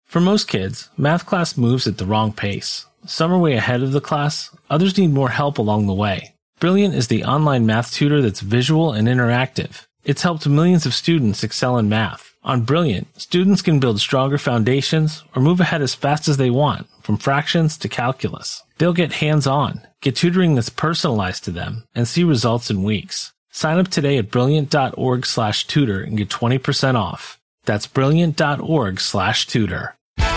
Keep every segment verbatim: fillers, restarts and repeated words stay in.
For most kids, math class moves at the wrong pace. Some are way ahead of the class, others need more help along the way. Brilliant is the online math tutor that's visual and interactive. It's helped millions of students excel in math. On Brilliant, students can build stronger foundations or move ahead as fast as they want, from fractions to calculus. They'll get hands-on, get tutoring that's personalized to them, and see results in weeks. Sign up today at brilliant.org slash tutor and get twenty percent off. That's brilliant.org slash tutor.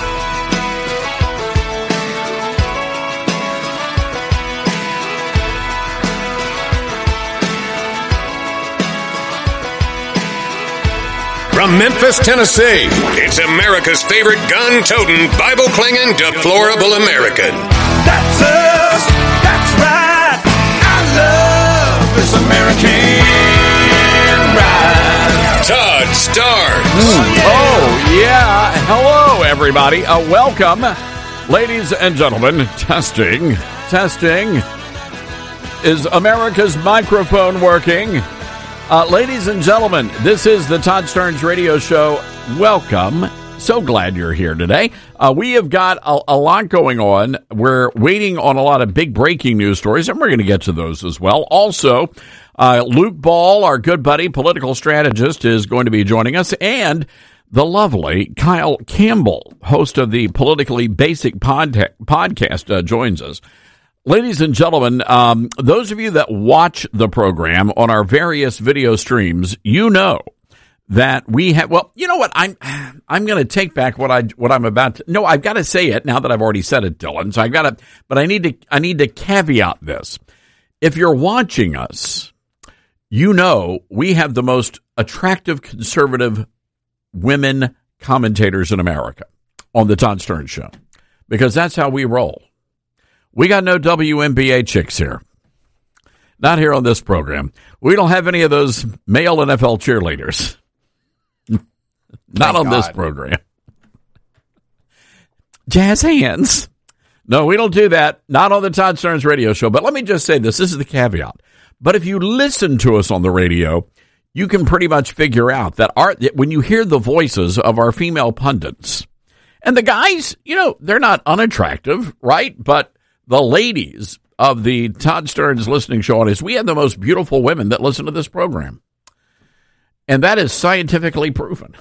From Memphis, Tennessee, it's America's favorite gun-toting, Bible-clinging, deplorable American. That's us. That's right. I love this American ride. Todd Starnes. Mm. Oh, yeah. Hello, everybody. Uh, welcome, ladies and gentlemen. Testing. Testing. Is America's microphone working? Uh, ladies and gentlemen, this is the Todd Starnes Radio Show. Welcome. So glad you're here today. Uh, we have got a, a lot going on. We're waiting on a lot of big breaking news stories, and we're going to get to those as well. Also, uh, Luke Ball, our good buddy, political strategist, is going to be joining us, and the lovely Kyle Campbell, host of the Politically Basic pod- podcast, uh, joins us. Ladies and gentlemen, um, those of you that watch the program on our various video streams, you know that we have, well, you know what, I'm I'm going to take back what, I, what I'm about to, no, I've got to say it now that I've already said it, Dylan, so I've got to, but I need to, I need to caveat this. If you're watching us, you know we have the most attractive conservative women commentators in America on the Todd Starnes Show, because that's how we roll. We got no W N B A chicks here. Not here on this program. We don't have any of those male N F L cheerleaders. Not Thank on God. this program. Jazz hands. No, we don't do that. Not on the Todd Starnes Radio Show. But let me just say this. This is the caveat. But if you listen to us on the radio, you can pretty much figure out that our, when you hear the voices of our female pundits, and the guys, you know, they're not unattractive, right? But the ladies of the Todd Starnes listening show audience, we have the most beautiful women that listen to this program. And that is scientifically proven.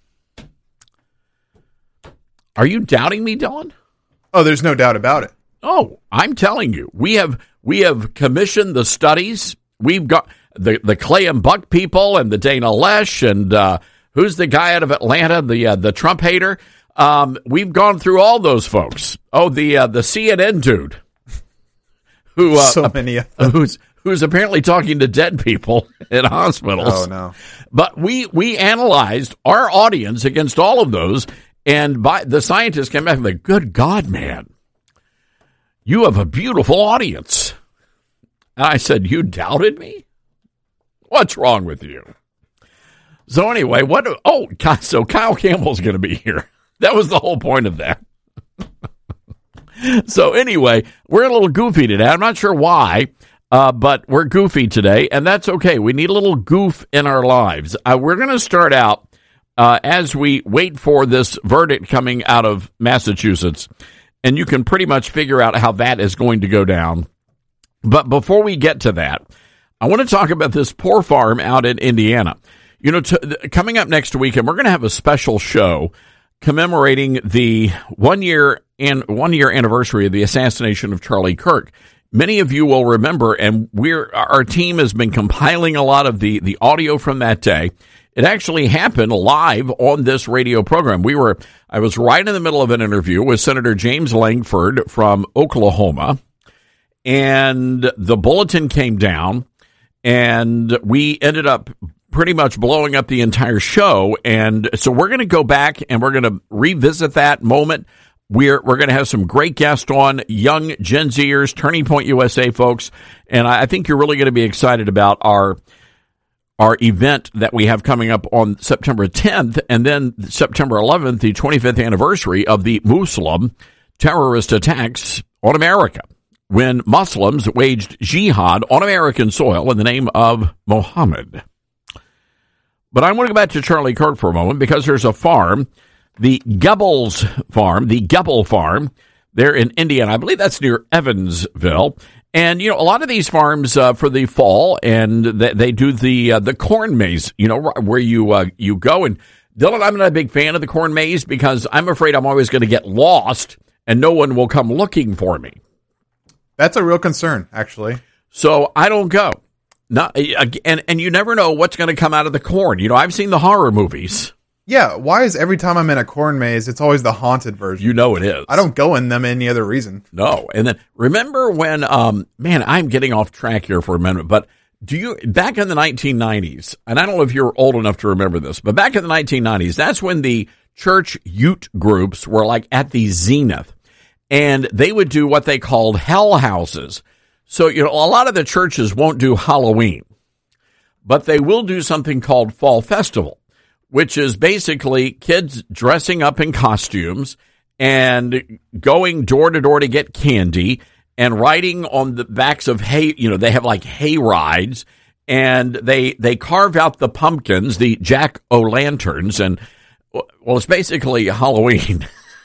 Are you doubting me, Dylan? Oh, there's no doubt about it. Oh, I'm telling you, we have we have commissioned the studies. We've got the, the Clay and Buck people and the Dana Lesh and uh, who's the guy out of Atlanta, the uh, the Trump hater. Um, we've gone through all those folks. Oh, the uh, the C N N dude, who uh, so many of them. who's who's apparently talking to dead people in hospitals. Oh no! But we we analyzed our audience against all of those, and by the scientists came back and like, "Good God, man, you have a beautiful audience." And I said, "You doubted me? What's wrong with you?" So anyway, what? Oh, so Kyle Campbell's going to be here. That was the whole point of that. So anyway, we're a little goofy today. I'm not sure why, uh, but we're goofy today, and that's okay. We need a little goof in our lives. Uh, we're going to start out uh, as we wait for this verdict coming out of Massachusetts, and you can pretty much figure out how that is going to go down. But before we get to that, I want to talk about this poor farm out in Indiana. You know, t- coming up next week, and we're going to have a special show commemorating the one year and one year anniversary of the assassination of Charlie Kirk. Many of you will remember, and we're our team has been compiling a lot of the, the audio from that day. It actually happened live on this radio program. We were I was right in the middle of an interview with Senator James Langford from Oklahoma, and the bulletin came down, and we ended up pretty much blowing up the entire show. And so we're going to go back and we're going to revisit that moment. We're we're going to have some great guests on, young Gen Zers, Turning Point U S A folks, and I think you're really going to be excited about our our event that we have coming up on September tenth, and then September eleventh, the twenty-fifth anniversary of the Muslim terrorist attacks on America, when Muslims waged jihad on American soil in the name of Muhammad. But I want to go back to Charlie Kirk for a moment, because there's a farm the Gebels Farm, the Gebel Farm, they're in Indiana. I believe that's near Evansville. And, you know, a lot of these farms uh, for the fall, and they, they do the uh, the corn maze, you know, where you uh, you go. And, Dylan, I'm not a big fan of the corn maze because I'm afraid I'm always going to get lost and no one will come looking for me. That's a real concern, actually. So I don't go. Not, and, and you never know what's going to come out of the corn. You know, I've seen the horror movies. Yeah, why is every time I'm in a corn maze, it's always the haunted version? You know it is. I don't go in them any other reason. No. And then remember when, um, man, I'm getting off track here for a minute, but do you, back in the nineteen nineties, and I don't know if you're old enough to remember this, but back in the nineteen nineties, that's when the church youth groups were like at the zenith, and they would do what they called hell houses. So, you know, a lot of the churches won't do Halloween, but they will do something called Fall Festival, which is basically kids dressing up in costumes and going door to door to get candy and riding on the backs of hay. You know, they have like hay rides, and they they carve out the pumpkins, the jack-o'-lanterns, and, well, it's basically Halloween.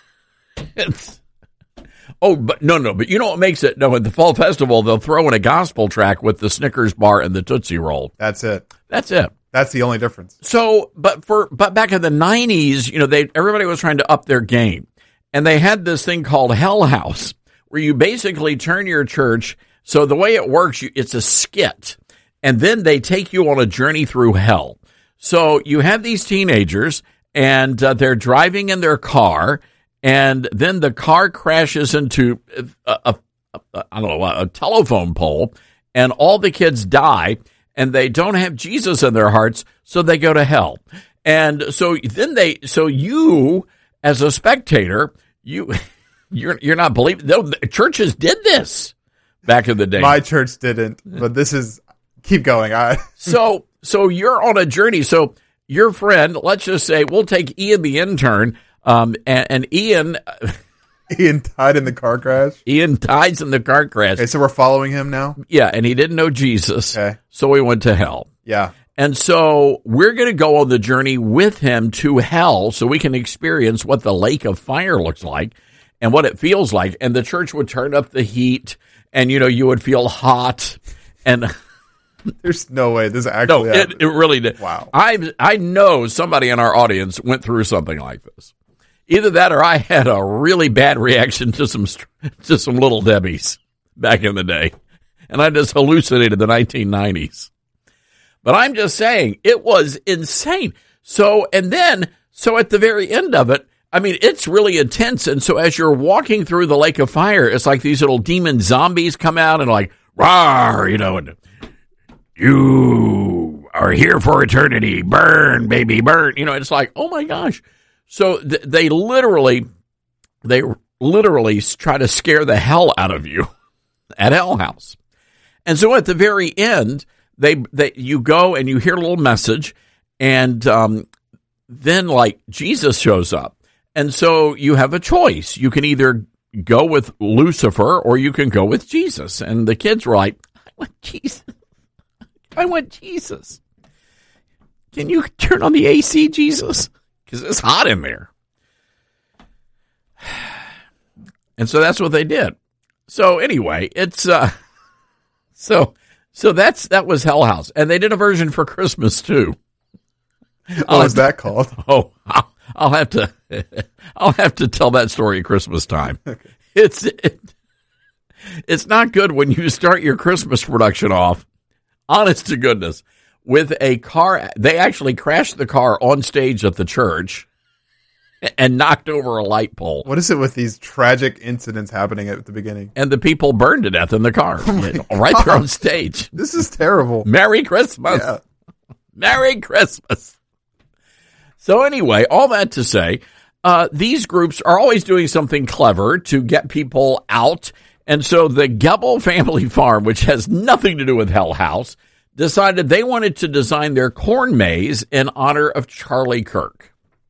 It's, oh, but no, no, but you know what makes it? No, at the Fall Festival, they'll throw in a gospel track with the Snickers bar and the Tootsie Roll. That's it. That's it. That's the only difference. So, but for but back in the nineties, you know, they everybody was trying to up their game, and they had this thing called Hell House, where you basically turn your church. So the way it works, you, it's a skit, and then they take you on a journey through hell. So you have these teenagers, and uh, they're driving in their car, and then the car crashes into a, a, a I don't know a telephone pole, and all the kids die. And they don't have Jesus in their hearts, so they go to hell. And so then they, so you, as a spectator, you, you're you're not believing. No, churches did this back in the day. My church didn't, but this is keep going. I so so you're on a journey. So your friend, let's just say, we'll take Ian the intern, um, and, and Ian. Ian died in the car crash? Ian dies in the car crash. Okay, so we're following him now? Yeah, and he didn't know Jesus, okay. So he went to hell. Yeah. And so we're going to go on the journey with him to hell so we can experience what the lake of fire looks like and what it feels like. And the church would turn up the heat, and, you know, you would feel hot. And there's no way this actually no, it, it really did. Wow. I I know somebody in our audience went through something like this. Either that or I had a really bad reaction to some to some Little Debbies back in the day, and I just hallucinated the nineteen nineties. But I'm just saying, it was insane. So, and then, so at the very end of it, I mean, it's really intense. And so as you're walking through the lake of fire, it's like these little demon zombies come out and like, rawr, you know, and you are here for eternity. Burn, baby, burn. You know, it's like, oh my gosh. So th- they literally, they literally try to scare the hell out of you at Hell House. And so at the very end, they, they you go and you hear a little message, and um, then like Jesus shows up. And so you have a choice. You can either go with Lucifer or you can go with Jesus. And the kids were like, I want Jesus. I want Jesus. Can you turn on the A C, Jesus? Because it's hot in there. And so that's what they did. So anyway, it's uh so so that's that was Hell House. And they did a version for Christmas too. What was that called? Oh, I'll, I'll have to I'll have to tell that story at Christmas time. Okay. It's it, it's not good when you start your Christmas production off, honest to goodness, with a car. They actually crashed the car on stage at the church and knocked over a light pole. What is it with these tragic incidents happening at the beginning? And the people burned to death in the car, oh right there on stage. This is terrible. Merry Christmas. Yeah. Merry Christmas. So anyway, all that to say, uh, these groups are always doing something clever to get people out. And so the Gebel Family Farm, which has nothing to do with Hell House, decided they wanted to design their corn maze in honor of Charlie Kirk.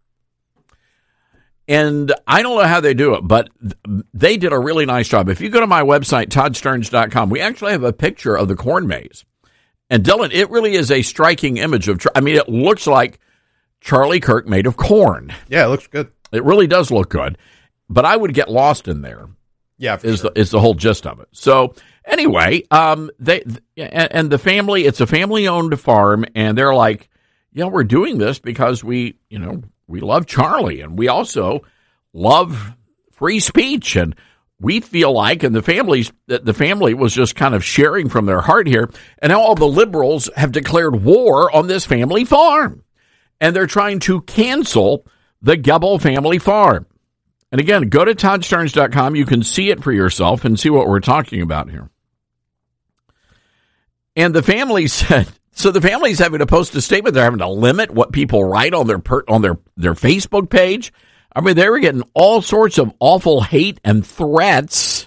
And I don't know how they do it, but they did a really nice job. If you go to my website, todd stearns dot com, we actually have a picture of the corn maze. And Dylan, it really is a striking image of, I mean, it looks like Charlie Kirk made of corn. Yeah, it looks good. It really does look good, but I would get lost in there. Yeah, for is sure. the is the whole gist of it. So anyway, um, they and, and the family, it's a family-owned farm, and they're like, yeah, we're doing this because we, you know, we love Charlie, and we also love free speech, and we feel like, and the families, the family was just kind of sharing from their heart here, and now all the liberals have declared war on this family farm, and they're trying to cancel the Gebel family farm. And again, go to Todd Starnes dot com. You can see it for yourself and see what we're talking about here. And the family said, so the family's having to post a statement. They're having to limit what people write on their per, on their, their Facebook page. I mean, they were getting all sorts of awful hate and threats.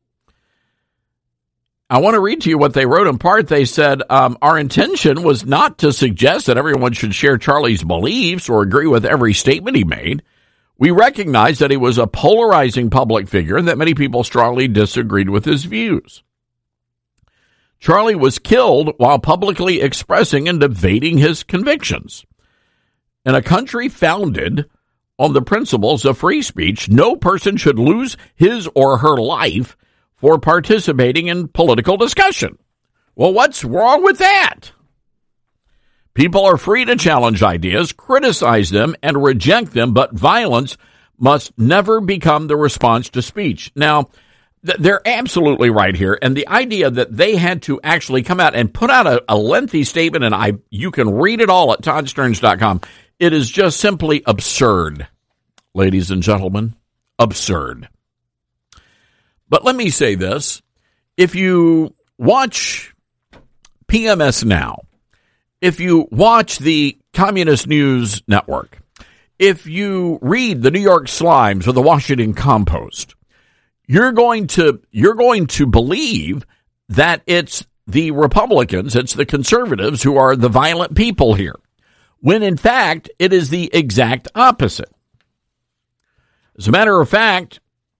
I want to read to you what they wrote. In part, they said, um, our intention was not to suggest that everyone should share Charlie's beliefs or agree with every statement he made. We recognize that he was a polarizing public figure and that many people strongly disagreed with his views. Charlie was killed while publicly expressing and debating his convictions. In a country founded on the principles of free speech, no person should lose his or her life for participating in political discussion. Well, what's wrong with that? People are free to challenge ideas, criticize them, and reject them, but violence must never become the response to speech. Now, th- they're absolutely right here, and the idea that they had to actually come out and put out a, a lengthy statement, and I you can read it all at Todd Starnes dot com, it is just simply absurd, ladies and gentlemen, absurd. But let me say this. If you watch P M S Now, if you watch the Communist News Network, if you read the New York Slimes or the Washington Compost, you're going to you're going to believe that it's the Republicans, it's the conservatives who are the violent people here, when in fact it is the exact opposite. As a matter of fact,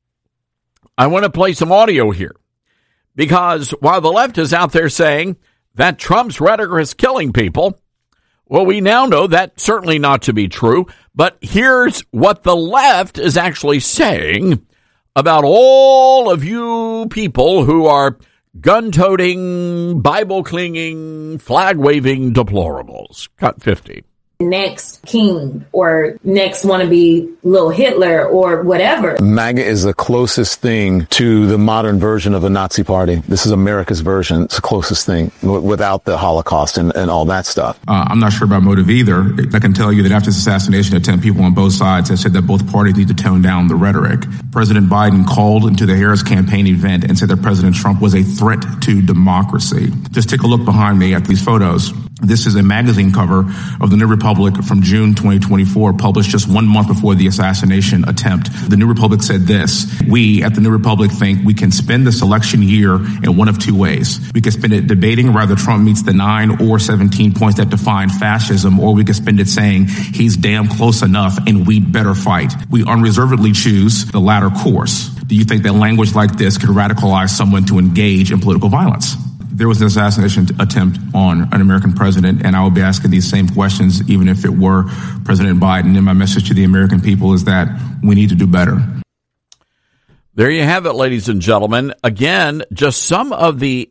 I want to play some audio here, because while the left is out there saying that Trump's rhetoric is killing people, well, we now know that's certainly not to be true. But here's what the left is actually saying about all of you people who are gun-toting, Bible-clinging, flag-waving deplorables. Cut fifty. Next king or next wannabe little Hitler or whatever. MAGA is the closest thing to the modern version of a Nazi party. This is America's version. It's the closest thing w- without the Holocaust and, and all that stuff. Uh, I'm not sure about motive either. I can tell you that after this assassination attempt, people on both sides have said that both parties need to tone down the rhetoric. President Biden called into the Harris campaign event and said that President Trump was a threat to democracy. Just take a look behind me at these photos. This is a magazine cover of the New Republic from June twenty twenty-four, published just one month before the assassination attempt. The New Republic said this: we at the New Republic think we can spend this election year in one of two ways. We can spend it debating whether Trump meets the nine or seventeen points that define fascism, or we can spend it saying he's damn close enough and we'd better fight. We unreservedly choose the latter course. Do you think that language like this could radicalize someone to engage in political violence? There was an assassination attempt on an American president, and I will be asking these same questions even if it were President Biden. And my message to the American people is that we need to do better. There you have it, ladies and gentlemen. Again, just some of the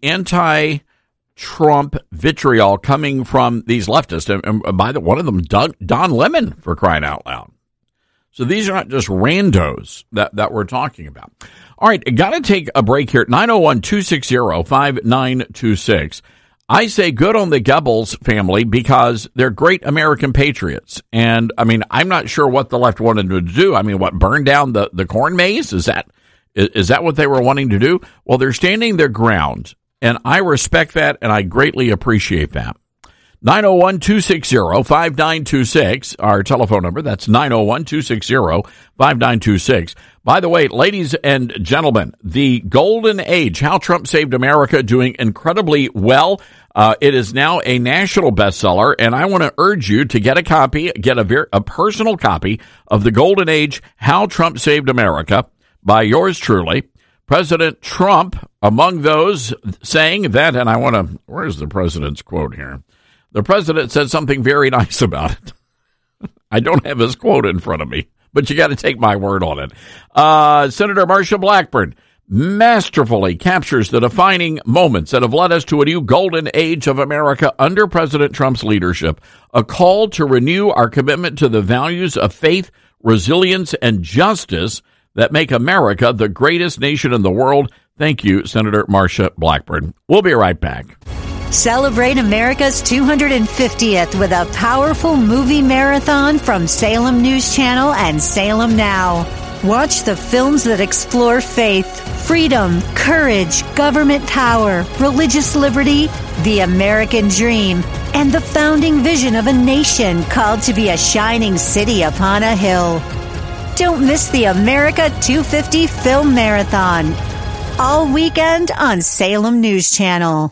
anti-Trump vitriol coming from these leftists. And by the one of them, Don Lemon, for crying out loud. So these are not just randos that, that we're talking about. All right, got to take a break here at nine oh one, two six zero, five nine two six. I say good on the Goebbels family because they're great American patriots. And, I mean, I'm not sure what the left wanted to do. I mean, what, burn down the, the corn maze? Is that is, is that what they were wanting to do? Well, they're standing their ground, and I respect that, and I greatly appreciate that. nine oh one, two six zero, five nine two six, our telephone number. That's nine oh one, two six zero, five nine two six. By the way, ladies and gentlemen, the Golden Age, How Trump Saved America, doing incredibly well. Uh, it is now a national bestseller, and I want to urge you to get a copy, get a, ver- a personal copy of the Golden Age, How Trump Saved America, by yours truly. President Trump, among those saying that, and I want to, where's the president's quote here? The president said something very nice about it. I don't have his quote in front of me, but you got to take my word on it. Uh, Senator Marsha Blackburn masterfully captures the defining moments that have led us to a new golden age of America under President Trump's leadership, a call to renew our commitment to the values of faith, resilience, and justice that make America the greatest nation in the world. Thank you, Senator Marsha Blackburn. We'll be right back. Celebrate America's two hundred fiftieth with a powerful movie marathon from Salem News Channel and Salem Now. Watch the films that explore faith, freedom, courage, government power, religious liberty, the American dream, and the founding vision of a nation called to be a shining city upon a hill. Don't miss the America two fifty Film Marathon. All weekend on Salem News Channel.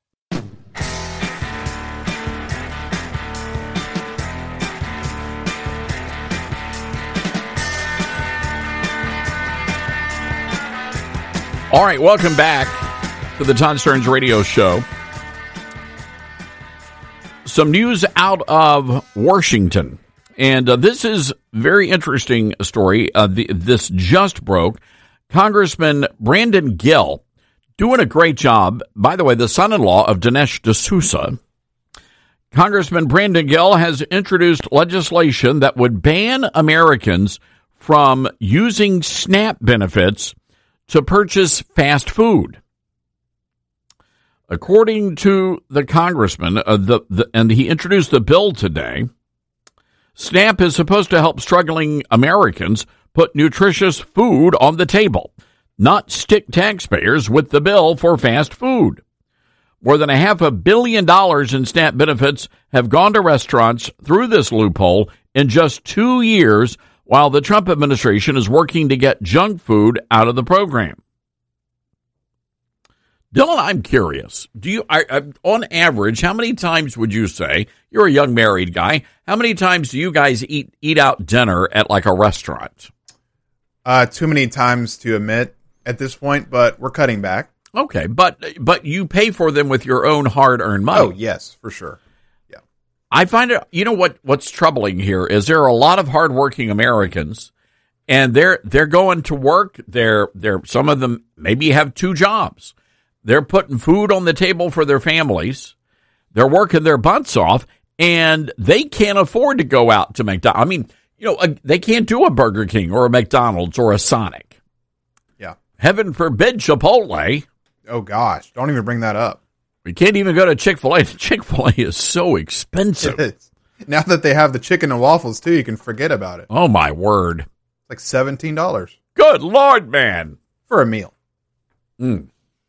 All right, welcome back to the Todd Stearns Radio Show. Some news out of Washington, and uh, this is very interesting story. Uh, the, this just broke. Congressman Brandon Gill doing a great job. By the way, the son-in-law of Dinesh D'Souza. Congressman Brandon Gill has introduced legislation that would ban Americans from using SNAP benefits to purchase fast food. According to the congressman, uh, the, the, and he introduced the bill today, SNAP is supposed to help struggling Americans put nutritious food on the table, not stick taxpayers with the bill for fast food. More than a half a billion dollars in SNAP benefits have gone to restaurants through this loophole in just two years, while the Trump administration is working to get junk food out of the program. Dylan, I'm curious. Do you, I, I, on average, how many times would you say, you're a young married guy, how many times do you guys eat eat out dinner at like a restaurant? Uh, too many times to admit at this point, but we're cutting back. Okay, but but you pay for them with your own hard-earned money. Oh, yes, for sure. I find it, you know what, what's troubling here is there are a lot of hardworking Americans, and they're they're going to work. They're they're some of them maybe have two jobs. They're putting food on the table for their families. They're working their butts off, and they can't afford to go out to McDonald's. I mean, you know, a, they can't do a Burger King or a McDonald's or a Sonic. Yeah. Heaven forbid Chipotle. Oh, gosh. Don't even bring that up. We can't even go to Chick-fil-A. Chick-fil-A is so expensive. It is. Now that they have the chicken and waffles, too, you can forget about it. Oh, my word. It's like seventeen dollars. Good Lord, man. For a meal. Mm.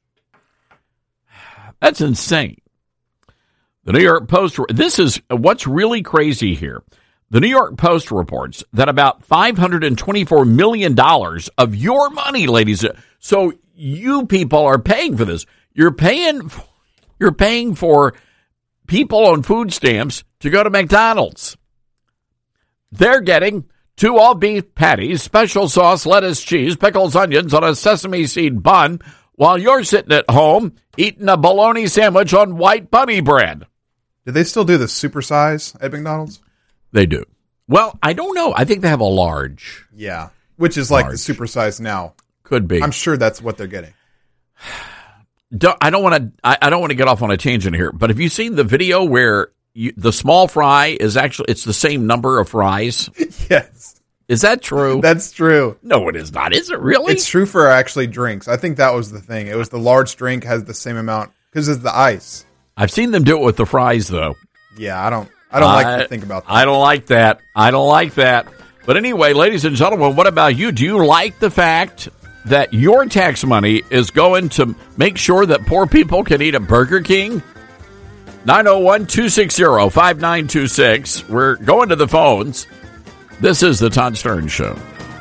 That's insane. The New York Post, this is what's really crazy here. The New York Post reports that about five hundred twenty-four million dollars of your money, ladies, so you people are paying for this. You're paying for You're paying for people on food stamps to go to McDonald's. They're getting two all-beef patties, special sauce, lettuce, cheese, pickles, onions on a sesame seed bun, while you're sitting at home eating a bologna sandwich on white bunny bread. Do they still do the supersize at McDonald's? They do. Well, I don't know. I think they have a large. Yeah, which is like large. the supersize now. Could be. I'm sure that's what they're getting. Don't, I don't want to. I, I don't want to get off on a tangent here. But have you seen the video where you, the small fry is actually it's the same number of fries? Yes, is that true? That's true. No, it is not. Is it really? It's true for actually drinks. I think that was the thing. It was the large drink has the same amount because it's the ice. I've seen them do it with the fries, though. Yeah, I don't. I don't I, like to think about that. I don't like that. I don't like that. But anyway, ladies and gentlemen, what about you? Do you like the fact that your tax money is going to make sure that poor people can eat at Burger King? nine oh one, two six zero, five nine two six. We're going to the phones. This is the Todd Stearns Show.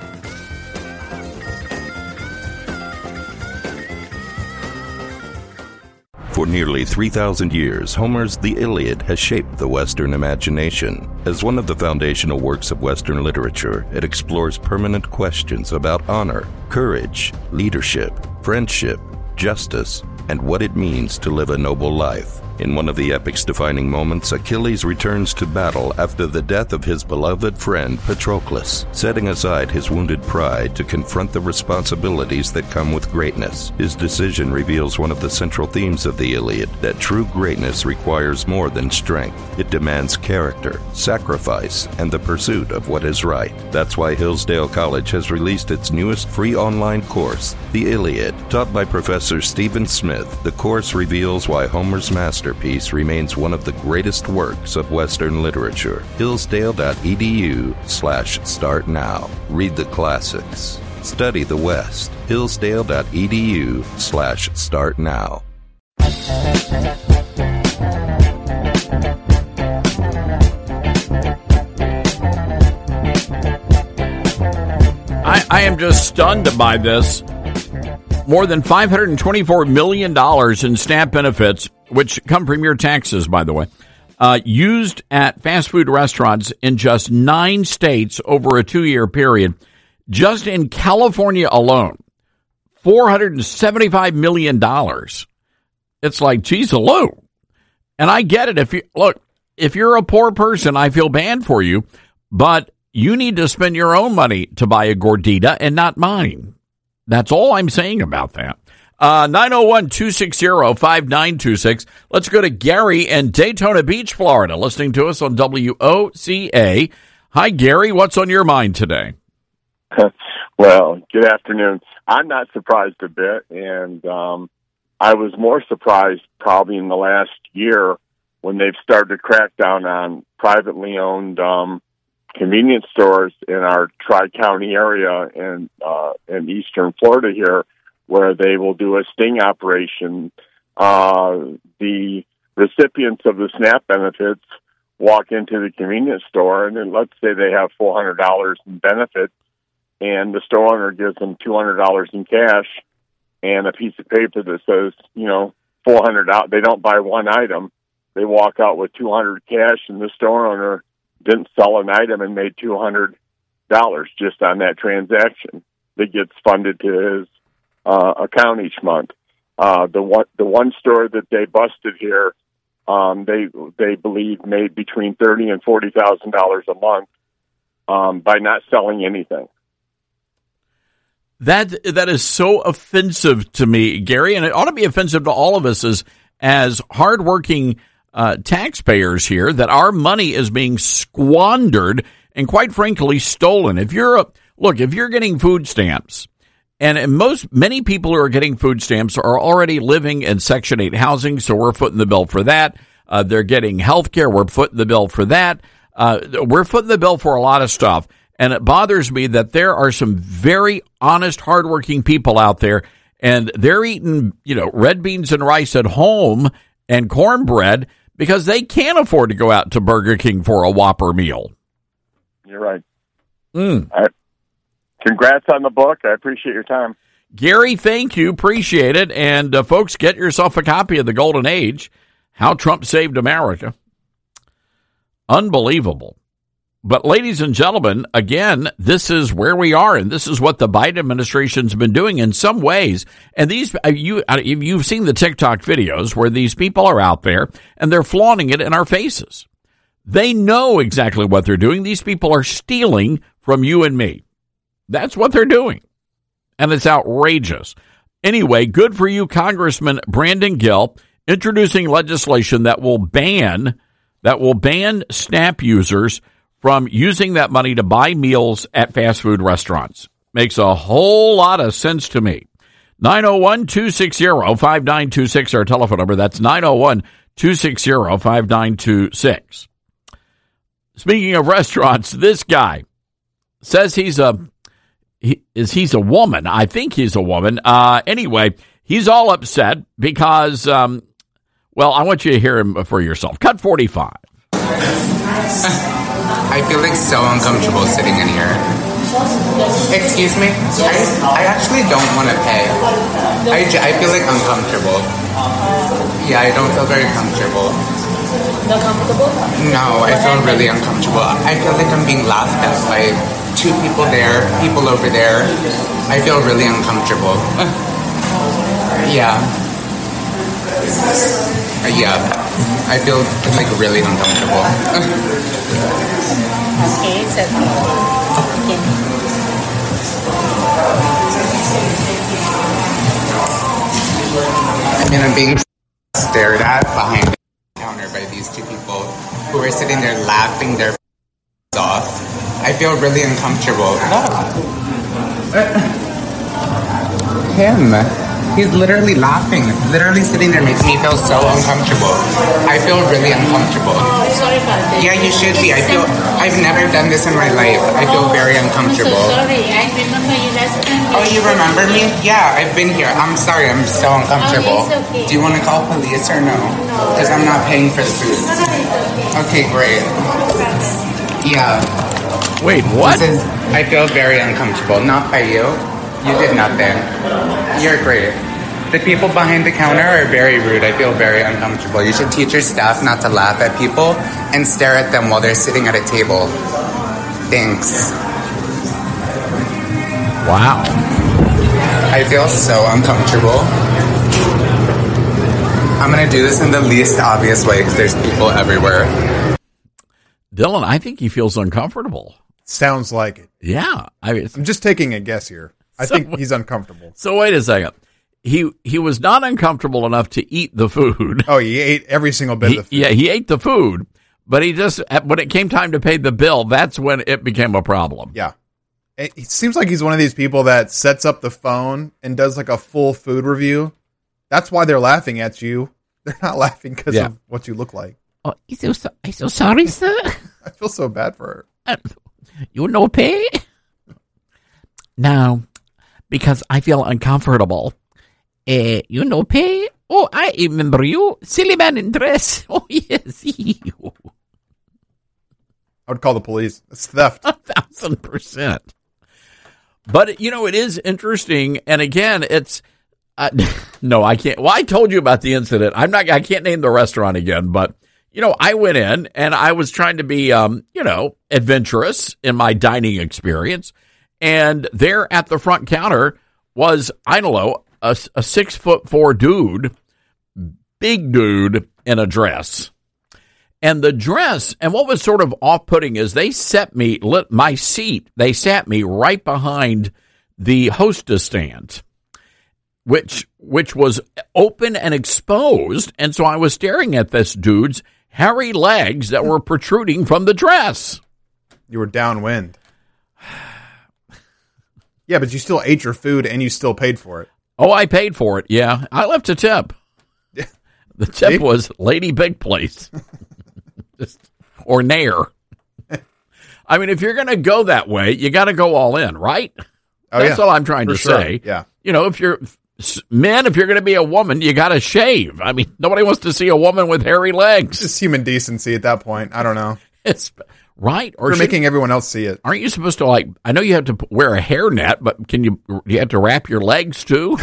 For nearly three thousand years, Homer's The Iliad has shaped the Western imagination. As one of the foundational works of Western literature, it explores permanent questions about honor, courage, leadership, friendship, justice, and what it means to live a noble life. In one of the epic's defining moments, Achilles returns to battle after the death of his beloved friend Patroclus, setting aside his wounded pride to confront the responsibilities that come with greatness. His decision reveals one of the central themes of the Iliad, that true greatness requires more than strength. It demands character, sacrifice, and the pursuit of what is right. That's why Hillsdale College has released its newest free online course, The Iliad. Taught by Professor Stephen Smith, the course reveals why Homer's masterpiece remains one of the greatest works of Western literature. Hillsdale.edu slash start now. Read the classics. Study the West. Hillsdale.edu slash start now. I, I am just stunned by this. More than five hundred twenty-four million dollars in SNAP benefits, which come from your taxes, by the way, uh, used at fast food restaurants in just nine states over a two-year period. Just in California alone, four hundred seventy-five million dollars. It's like, geez, hello. And I get it. If you look, if you're a poor person, I feel bad for you, but you need to spend your own money to buy a gordita and not mine. That's all I'm saying about that. Uh, nine oh one, two six zero, five nine two six. Let's go to Gary in Daytona Beach, Florida, listening to us on W O C A. Hi, Gary. What's on your mind today? Well, good afternoon. I'm not surprised a bit, and um, I was more surprised probably in the last year when they've started to crack down on privately owned um convenience stores in our Tri-County area and uh, in eastern Florida here, where they will do a sting operation. Uh, the recipients of the SNAP benefits walk into the convenience store, and then let's say they have four hundred dollars in benefits, and the store owner gives them two hundred dollars in cash and a piece of paper that says, you know, four hundred dollars. They don't buy one item. They walk out with two hundred dollars cash, and the store owner didn't sell an item and made two hundred dollars just on that transaction that gets funded to his uh, account each month. Uh, the one the one store that they busted here, um, they they believe made between thirty and forty thousand dollars a month um, by not selling anything. That that is so offensive to me, Gary, and it ought to be offensive to all of us as as hardworking Uh, taxpayers here, that our money is being squandered and, quite frankly, stolen. If you're a look, if you're getting food stamps, and most many people who are getting food stamps are already living in Section eight housing, so we're footing the bill for that. Uh, they're getting health care, we're footing the bill for that. Uh, we're footing the bill for a lot of stuff, and it bothers me that there are some very honest, hardworking people out there, and they're eating, you know, red beans and rice at home and cornbread because they can't afford to go out to Burger King for a Whopper meal. You're right. Mm. I, congrats on the book. I appreciate your time. Gary, thank you. Appreciate it. And uh, folks, get yourself a copy of The Golden Age, How Trump Saved America. Unbelievable. But ladies and gentlemen, again, this is where we are, and this is what the Biden administration's been doing in some ways. And these, you, you've seen the TikTok videos where these people are out there and they're flaunting it in our faces. They know exactly what they're doing. These people are stealing from you and me. That's what they're doing. And it's outrageous. Anyway, good for you, Congressman Brandon Gill, introducing legislation that will ban, that will ban SNAP users from using that money to buy meals at fast food restaurants. Makes a whole lot of sense to me. nine oh one, two six zero, five nine two six, our telephone number. That's nine oh one, two six zero, five nine two six. Speaking of restaurants, this guy says he's a he, is he's a woman. I think he's a woman. Uh, anyway, he's all upset because, um, well, I want you to hear him for yourself. Cut forty-five. I feel like so uncomfortable sitting in here. Excuse me? I, I actually don't want to pay. I, I feel like uncomfortable. Yeah, I don't feel very comfortable. Not comfortable? No, I feel really uncomfortable. I feel like I'm being laughed at by two people there, people over there. I feel really uncomfortable. Yeah. Uh, yeah, I feel like really uncomfortable. Okay, it's okay. I mean, I'm being stared at behind the counter by these two people who are sitting there laughing their f- off. I feel really uncomfortable. Him. He's literally laughing, literally sitting there making me feel so uncomfortable. I feel really uncomfortable. Oh, sorry about that. Yeah, you should be. I feel, I've never done this in my life. I feel very uncomfortable. I'm so sorry. I remember you last time. Oh, you remember me? Yeah, I've been here. I'm sorry, I'm so uncomfortable. Oh, it's okay. Do you want to call police or no? Because I'm not paying for the food. No, no, it's Okay, okay. great. Yeah. Wait, what? This is, I feel very uncomfortable. Not by you. You did nothing. You're great. The people behind the counter are very rude. I feel very uncomfortable. You should teach your staff not to laugh at people and stare at them while they're sitting at a table. Thanks. Wow. I feel so uncomfortable. I'm going to do this in the least obvious way because there's people everywhere. Dylan, I think he feels uncomfortable. Sounds like it. Yeah. I mean, I'm just taking a guess here. I So- think he's uncomfortable. So wait a second. He he was not uncomfortable enough to eat the food. Oh, he ate every single bit He- of the food. Yeah, he ate the food, but he just when it came time to pay the bill, that's when it became a problem. Yeah. It, it seems like he's one of these people that sets up the phone and does like a full food review. That's why they're laughing at you. They're not laughing because Yeah. of what you look like. Oh, I'm so, so, I'm so sorry, sir. I feel so bad for her. You no pay? No, because I feel uncomfortable. Uh, you no pay? Oh, I remember you. Silly man in dress. Oh, yes. You. I would call the police. It's theft. A thousand percent. But, you know, it is interesting. And again, it's, uh, no, I can't. Well, I told you about the incident. I'm not, I can't name the restaurant again, but, you know, I went in and I was trying to be, um, you know, adventurous in my dining experience. And there at the front counter was, I don't know, a, a six foot four dude, big dude in a dress. And the dress, and what was sort of off-putting is they set me, lit my seat, they sat me right behind the hostess stand, which which was open and exposed. And so I was staring at this dude's hairy legs that were protruding from the dress. You were downwind. Yeah, but you still ate your food and you still paid for it. Oh, I paid for it, yeah. I left a tip. The tip See? was Lady Big Place. Just, or Nair. I mean, if you're going to go that way, you got to go all in, right? Oh, That's yeah. all I'm trying For to sure. say. Yeah. You know, if you're men, if you're going to be a woman, you got to shave. I mean, nobody wants to see a woman with hairy legs. It's just human decency at that point. I don't know. It's right. Or You're should- making everyone else see it. Aren't you supposed to, like, I know you have to p- wear a hairnet, but can you, you have to wrap your legs too?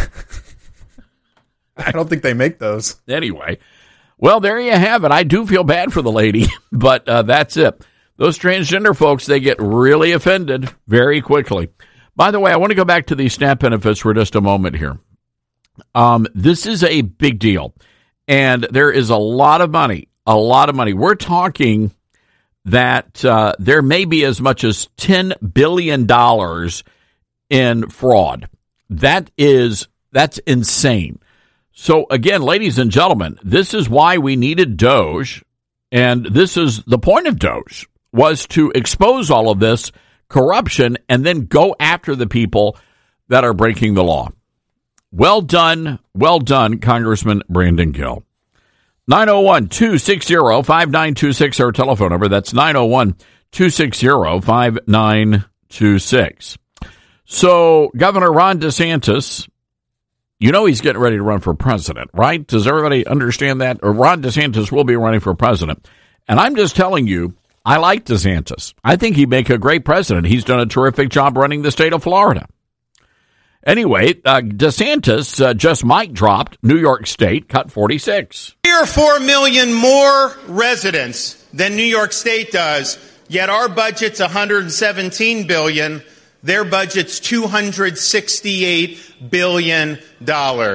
I don't think they make those. Anyway, well, there you have it. I do feel bad for the lady, but uh, that's it. Those transgender folks, they get really offended very quickly. By the way, I want to go back to these SNAP benefits for just a moment here. Um, this is a big deal, and there is a lot of money, a lot of money. We're talking that uh, there may be as much as ten billion dollars in fraud. That is, that's insane. So again, ladies and gentlemen, this is why we needed Doge, and this is the point of Doge, was to expose all of this corruption and then go after the people that are breaking the law. Well done, well done, Congressman Brandon Gill. nine oh one, two six zero, five nine two six, our telephone number. That's nine oh one, two six zero, five nine two six. So Governor Ron DeSantis, you know he's getting ready to run for president, right? Does everybody understand that? Or Ron DeSantis will be running for president. And I'm just telling you, I like DeSantis. I think he'd make a great president. He's done a terrific job running the state of Florida. Anyway, uh, DeSantis uh, just mic dropped New York State, cut forty-six. We are four million more residents than New York State does, yet our budget's one hundred seventeen billion dollars. Their budget's two hundred sixty-eight billion dollars.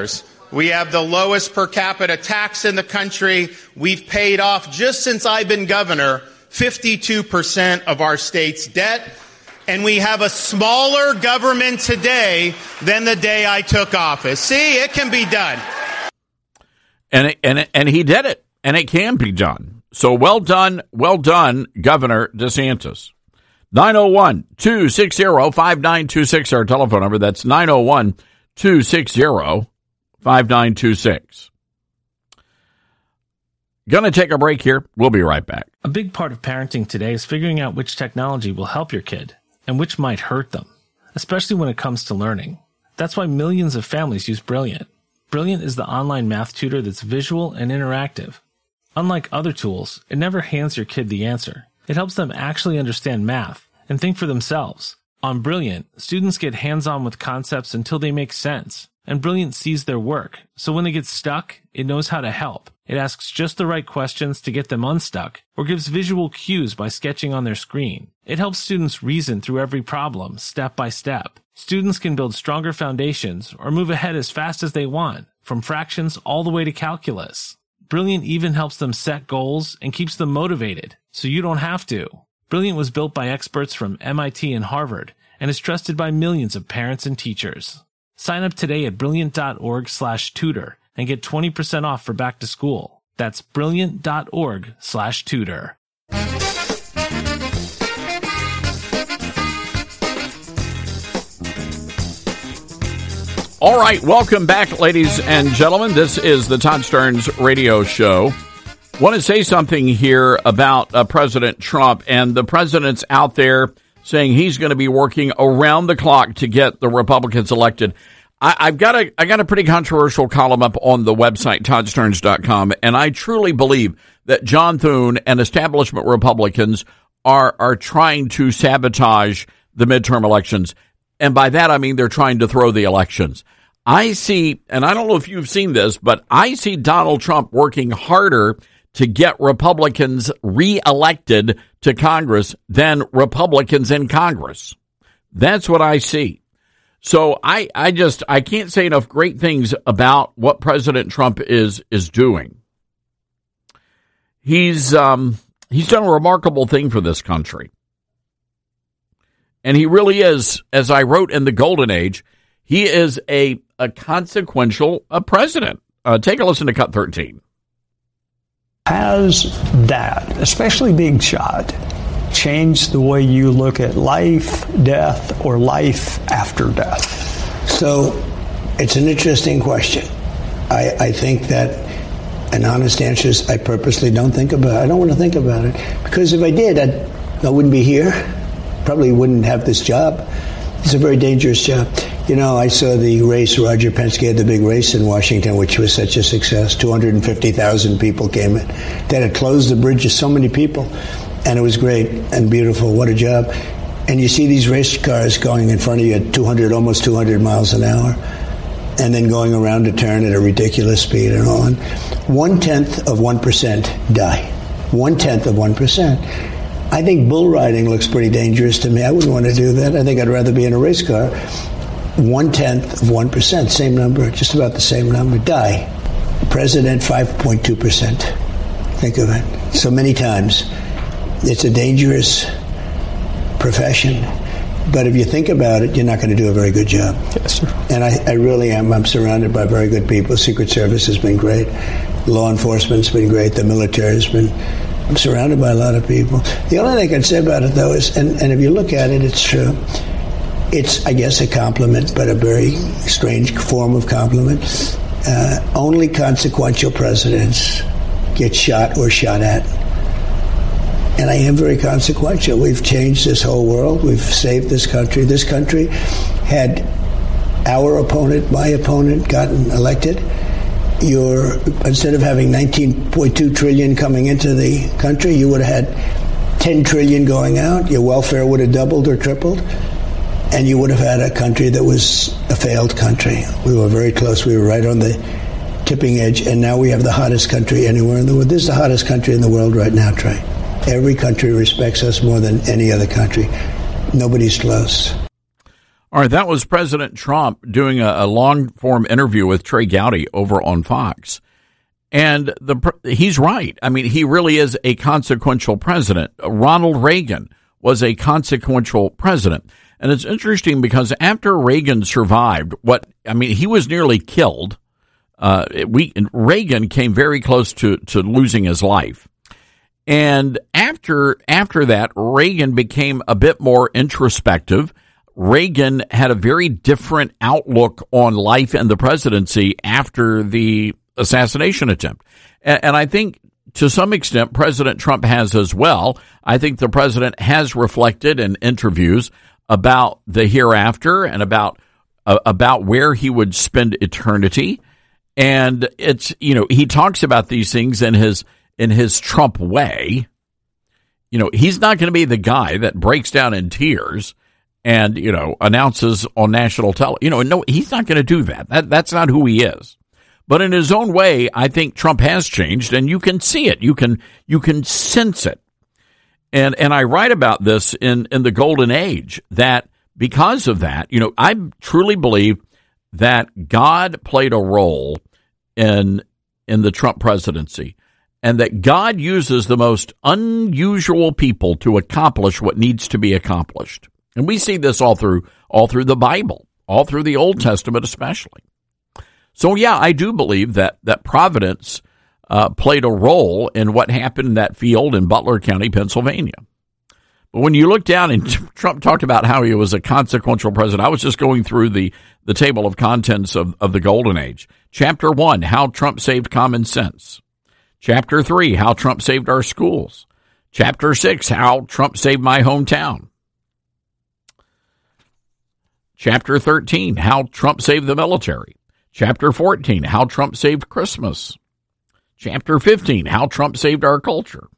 We have the lowest per capita tax in the country. We've paid off, just since I've been governor, fifty-two percent of our state's debt. And we have a smaller government today than the day I took office. See, it can be done. And it, and it, and he did it, and it can be done. So well done, well done, Governor DeSantis. nine oh one, two six zero, five nine two six, our telephone number. That's nine oh one, two six zero, five nine two six. Gonna take a break here. We'll be right back. A big part of parenting today is figuring out which technology will help your kid and which might hurt them, especially when it comes to learning. That's why millions of families use Brilliant. Brilliant is the online math tutor that's visual and interactive. Unlike other tools, it never hands your kid the answer. It helps them actually understand math and think for themselves. On Brilliant, students get hands-on with concepts until they make sense, and Brilliant sees their work, so when they get stuck, it knows how to help. It asks just the right questions to get them unstuck, or gives visual cues by sketching on their screen. It helps students reason through every problem, step by step. Students can build stronger foundations or move ahead as fast as they want, from fractions all the way to calculus. Brilliant even helps them set goals and keeps them motivated, so you don't have to. Brilliant was built by experts from M I T and Harvard, and is trusted by millions of parents and teachers. Sign up today at brilliant.org slash tutor and get twenty percent off for back to school. That's brilliant.org slash tutor. All right, welcome back, ladies and gentlemen. This is the Todd Stearns Radio Show. Want to say something here about uh, President Trump, and the president's out there saying he's going to be working around the clock to get the Republicans elected. I, I've got a I got a pretty controversial column up on the website, todd stearns dot com, and I truly believe that John Thune and establishment Republicans are are trying to sabotage the midterm elections. And by that, I mean they're trying to throw the elections. I see, and I don't know if you've seen this, but I see Donald Trump working harder to get Republicans reelected to Congress than Republicans in Congress. That's what I see. So I, I just, I can't say enough great things about what President Trump is, is doing. He's, um, he's done a remarkable thing for this country. And he really is, as I wrote in the Golden Age, he is a, a consequential a president. Uh, take a listen to Cut thirteen. Has that, especially Big Shot, changed the way you look at life, death, or life after death? So it's an interesting question. I, I think that an honest answer is I purposely don't think about it. I don't want to think about it. Because if I did, I'd, I wouldn't be here. Probably wouldn't have this job. It's a very dangerous job. You know, I saw the race, Roger Penske had the big race in Washington, which was such a success. two hundred fifty thousand people came in. That had closed the bridge to so many people. And it was great and beautiful. What a job. And you see these race cars going in front of you at two hundred, almost two hundred miles an hour, and then going around a turn at a ridiculous speed and on. One-tenth of one percent die. One-tenth of one percent. I think bull riding looks pretty dangerous to me. I wouldn't want to do that. I think I'd rather be in a race car. One-tenth of one percent, same number, just about the same number, die. President, five point two percent. Think of it. So many times. It's a dangerous profession. But if you think about it, you're not going to do a very good job. Yes, sir. And I, I really am. I'm surrounded by very good people. Secret Service has been great. Law enforcement's been great. The military has been... I'm surrounded by a lot of people. The only thing I can say about it, though, is, and, and if you look at it, it's true. It's, I guess, a compliment, but a very strange form of compliment. Uh, only consequential presidents get shot or shot at. And I am very consequential. We've changed this whole world. We've saved this country. This country had our opponent, my opponent, gotten elected. You're, instead of having nineteen point two trillion coming into the country, you would have had ten trillion going out. Your welfare would have doubled or tripled. And you would have had a country that was a failed country. We were very close. We were right on the tipping edge. And now we have the hottest country anywhere in the world. This is the hottest country in the world right now, Trey. Every country respects us more than any other country. Nobody's close. All right, that was President Trump doing a, a long-form interview with Trey Gowdy over on Fox. And the he's right. I mean, he really is a consequential president. Ronald Reagan was a consequential president. And it's interesting because after Reagan survived what, I mean, he was nearly killed. Uh, we Reagan came very close to, to losing his life. And after after that, Reagan became a bit more introspective. Reagan had a very different outlook on life and the presidency after the assassination attempt. And, and I think to some extent President Trump has as well. I think the president has reflected in interviews about the hereafter and about uh, about where he would spend eternity. And it's, you know, he talks about these things in his in his Trump way. You know, he's not going to be the guy that breaks down in tears and, you know, announces on national television. You know, no, he's not going to do that. That that's not who he is. But in his own way, I think Trump has changed, and you can see it. You can you can sense it. And and I write about this in, in the Golden Age, that because of that, you know, I truly believe that God played a role in in the Trump presidency, and that God uses the most unusual people to accomplish what needs to be accomplished. And we see this all through all through the Bible, all through the Old Testament especially. So, yeah, I do believe that that Providence uh, played a role in what happened in that field in Butler County, Pennsylvania. But when you look down, and Trump talked about how he was a consequential president, I was just going through the, the table of contents of, of the Golden Age. Chapter one, how Trump saved common sense. Chapter three, how Trump saved our schools. Chapter six, how Trump saved my hometown. Chapter thirteen, how Trump saved the military. Chapter fourteen, how Trump saved Christmas. Chapter fifteen, how Trump saved our culture.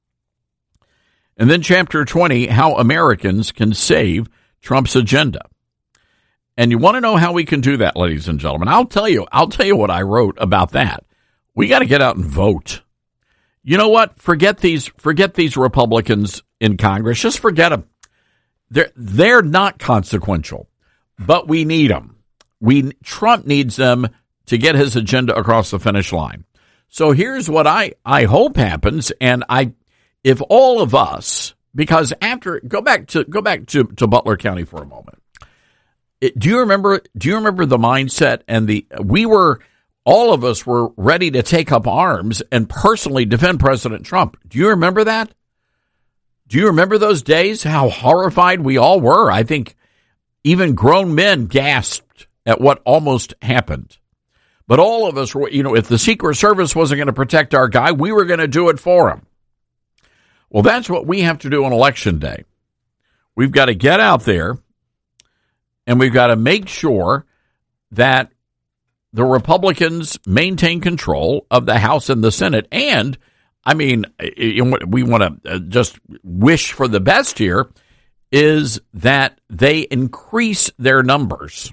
And then Chapter twenty, how Americans can save Trump's agenda. And you want to know how we can do that, ladies and gentlemen? I'll tell you, I'll tell you what I wrote about that. We got to get out and vote. You know what? Forget these, forget these Republicans in Congress. Just forget them. They're, they're not consequential, but we need them. We, Trump needs them to get his agenda across the finish line. So here's what I, I hope happens. And I, if all of us, because after, go back to, go back to, to Butler County for a moment. It, do you remember, do you remember the mindset and the, we were, all of us were ready to take up arms and personally defend President Trump. Do you remember that? Do you remember those days? How horrified we all were. I think even grown men gasped at what almost happened. But all of us were, you know, if the Secret Service wasn't going to protect our guy, we were going to do it for him. Well, that's what we have to do on Election Day. We've got to get out there and we've got to make sure that the Republicans maintain control of the House and the Senate. And, I mean, we want to just wish for the best here, is that they increase their numbers.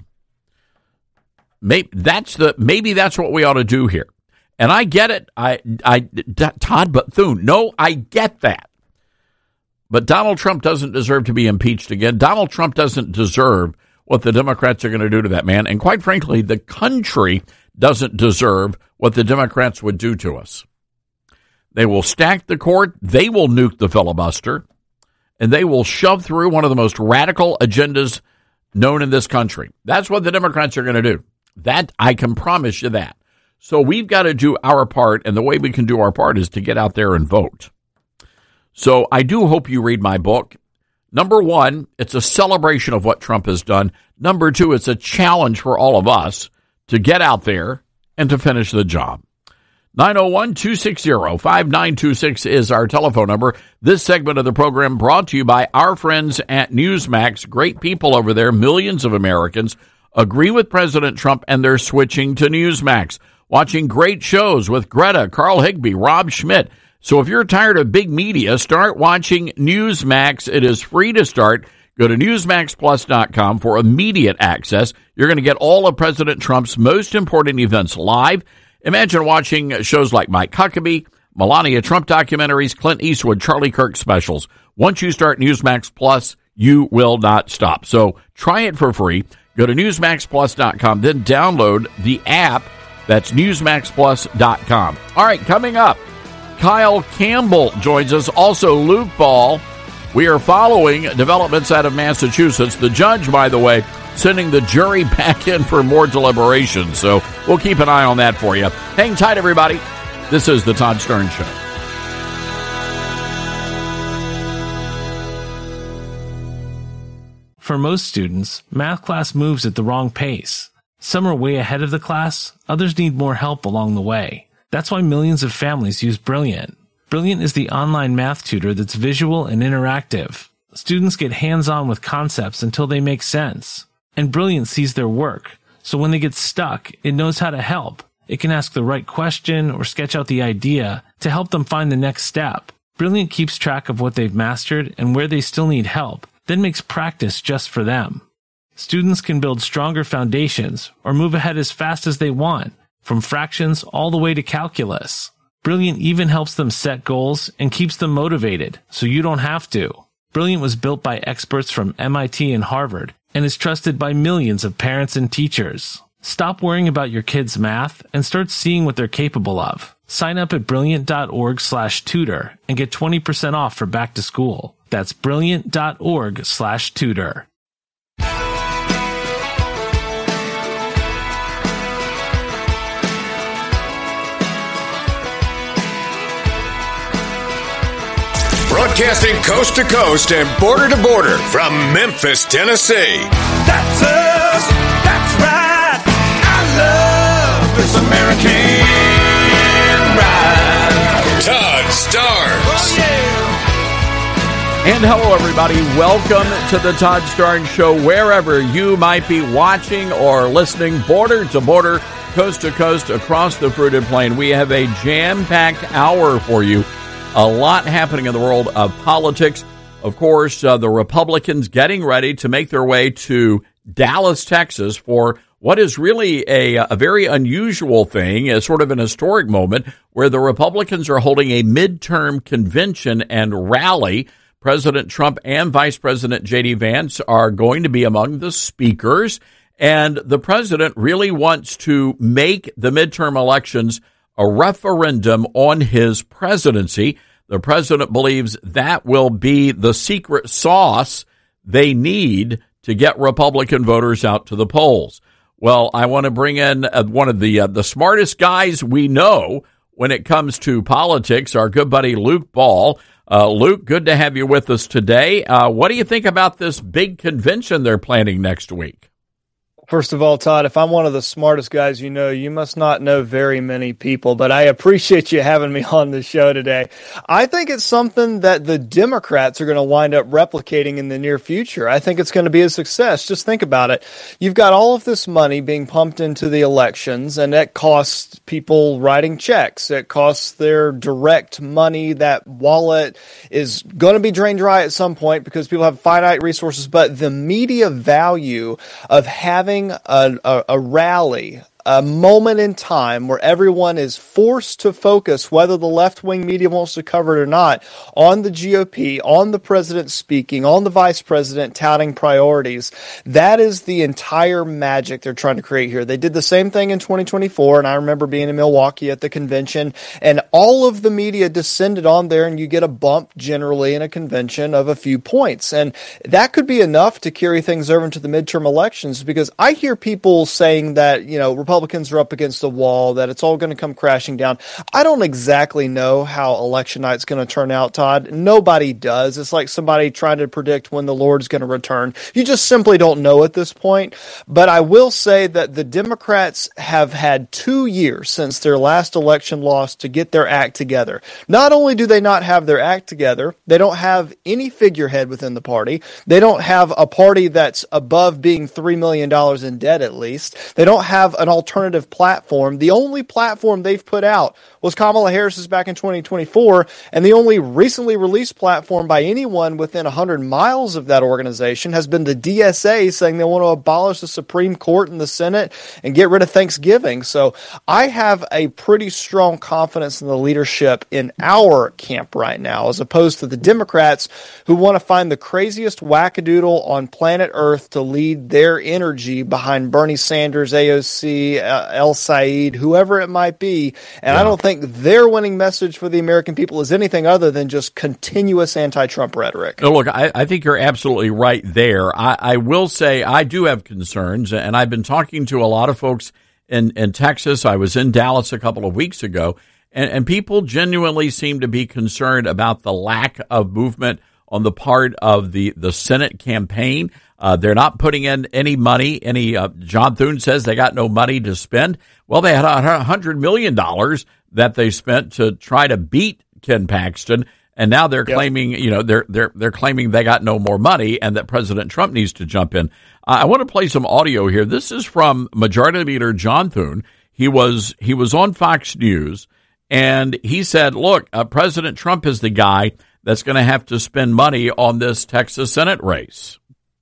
Maybe that's the maybe that's what we ought to do here. And I get it. I, I, Todd Bethune. No, I get that. But Donald Trump doesn't deserve to be impeached again. Donald Trump doesn't deserve what the Democrats are going to do to that man. And quite frankly, the country doesn't deserve what the Democrats would do to us. They will stack the court. They will nuke the filibuster. And they will shove through one of the most radical agendas known in this country. That's what the Democrats are going to do. That, I can promise you that. So we've got to do our part, and the way we can do our part is to get out there and vote. So I do hope you read my book. Number one, it's a celebration of what Trump has done. Number two, it's a challenge for all of us to get out there and to finish the job. nine oh one, two six zero, five nine two six is our telephone number. This segment of the program brought to you by our friends at Newsmax. Great people over there. Millions of Americans agree with President Trump, and they're switching to Newsmax. Watching great shows with Greta, Carl Higbie, Rob Schmidt. So if you're tired of big media, start watching Newsmax. It is free to start. Go to newsmax plus dot com for immediate access. You're going to get all of President Trump's most important events live. Imagine watching shows like Mike Huckabee, Melania Trump documentaries, Clint Eastwood, Charlie Kirk specials. Once you start Newsmax Plus, you will not stop. So try it for free. Go to newsmax plus dot com, then download the app. That's newsmax plus dot com. All right, coming up, Kyle Campbell joins us. Also, Luke Ball. We are following developments out of Massachusetts. The judge, by the way, sending the jury back in for more deliberations. So we'll keep an eye on that for you. Hang tight, everybody. This is the Todd Stern Show. For most students, math class moves at the wrong pace. Some are way ahead of the class, others need more help along the way. That's why millions of families use Brilliant. Brilliant is the online math tutor that's visual and interactive. Students get hands-on with concepts until they make sense. And Brilliant sees their work, so when they get stuck, it knows how to help. It can ask the right question or sketch out the idea to help them find the next step. Brilliant keeps track of what they've mastered and where they still need help, then makes practice just for them. Students can build stronger foundations or move ahead as fast as they want, from fractions all the way to calculus. Brilliant even helps them set goals and keeps them motivated, so you don't have to. Brilliant was built by experts from M I T and Harvard and is trusted by millions of parents and teachers. Stop worrying about your kids' math and start seeing what they're capable of. Sign up at brilliant.org slash tutor and get twenty percent off for back to school. That's brilliant.org slash tutor. Broadcasting coast to coast and border to border from Memphis, Tennessee. That's us. That's right. I love this American ride. Todd Starnes. Oh, yeah. And hello, everybody. Welcome to the Todd Starnes Show, wherever you might be watching or listening, border to border, coast to coast, across the fruited plain. We have a jam-packed hour for you. A lot happening in the world of politics. Of course, uh, the Republicans getting ready to make their way to Dallas, Texas for what is really a, a very unusual thing, a sort of an historic moment where the Republicans are holding a midterm convention and rally. President Trump and Vice President J D Vance are going to be among the speakers, and the president really wants to make the midterm elections a referendum on his presidency. The president believes that will be the secret sauce they need to get Republican voters out to the polls. Well, I want to bring in uh, one of the uh, the smartest guys we know when it comes to politics, our good buddy Luke Ball. Uh, Luke, good to have you with us today. Uh, what do you think about this big convention they're planning next week? First of all, Todd, if I'm one of the smartest guys you know, you must not know very many people, but I appreciate you having me on the show today. I think it's something that the Democrats are going to wind up replicating in the near future. I think it's going to be a success. Just think about it. You've got all of this money being pumped into the elections, and that costs people writing checks. It costs their direct money. That wallet is going to be drained dry at some point because people have finite resources, but the media value of having A, a, a rally, a moment in time where everyone is forced to focus, whether the left-wing media wants to cover it or not, on the G O P, on the president speaking, on the vice president touting priorities. That is the entire magic they're trying to create here. They did the same thing in twenty twenty-four, and I remember being in Milwaukee at the convention, and all of the media descended on there, and you get a bump generally in a convention of a few points. And that could be enough to carry things over into the midterm elections, because I hear people saying that, you know, Republicans are up against the wall, that it's all going to come crashing down. I don't exactly know how election night's going to turn out, Todd. Nobody does. It's like somebody trying to predict when the Lord's going to return. You just simply don't know at this point. But I will say that the Democrats have had two years since their last election loss to get their act together. Not only do they not have their act together, they don't have any figurehead within the party. They don't have a party that's above being three million dollars in debt, at least. They don't have an alternative platform. The only platform they've put out was Kamala Harris's back in twenty twenty-four, and the only recently released platform by anyone within one hundred miles of that organization has been the D S A saying they want to abolish the Supreme Court and the Senate and get rid of Thanksgiving. So I have a pretty strong confidence in the leadership in our camp right now, as opposed to the Democrats who want to find the craziest wackadoodle on planet Earth to lead their energy behind Bernie Sanders, A O C, uh, El Said, whoever it might be. And yeah. I don't think their winning message for the American people is anything other than just continuous anti-Trump rhetoric. No, look, I, I think you're absolutely right there. I, I will say I do have concerns, and I've been talking to a lot of folks in, in Texas. I was in Dallas a couple of weeks ago, and, and people genuinely seem to be concerned about the lack of movement on the part of the, the Senate campaign. Uh, they're not putting in any money. Any uh, John Thune says they got no money to spend. Well, they had one hundred million dollars that they spent to try to beat Ken Paxton, and now they're yep. claiming, you know, they're they're they're claiming they got no more money and that President Trump needs to jump in. Uh, I want to play some audio here. This is from Majority Leader John Thune. He was he was on Fox News, and he said, "Look, uh, President Trump is the guy that's going to have to spend money on this Texas Senate race."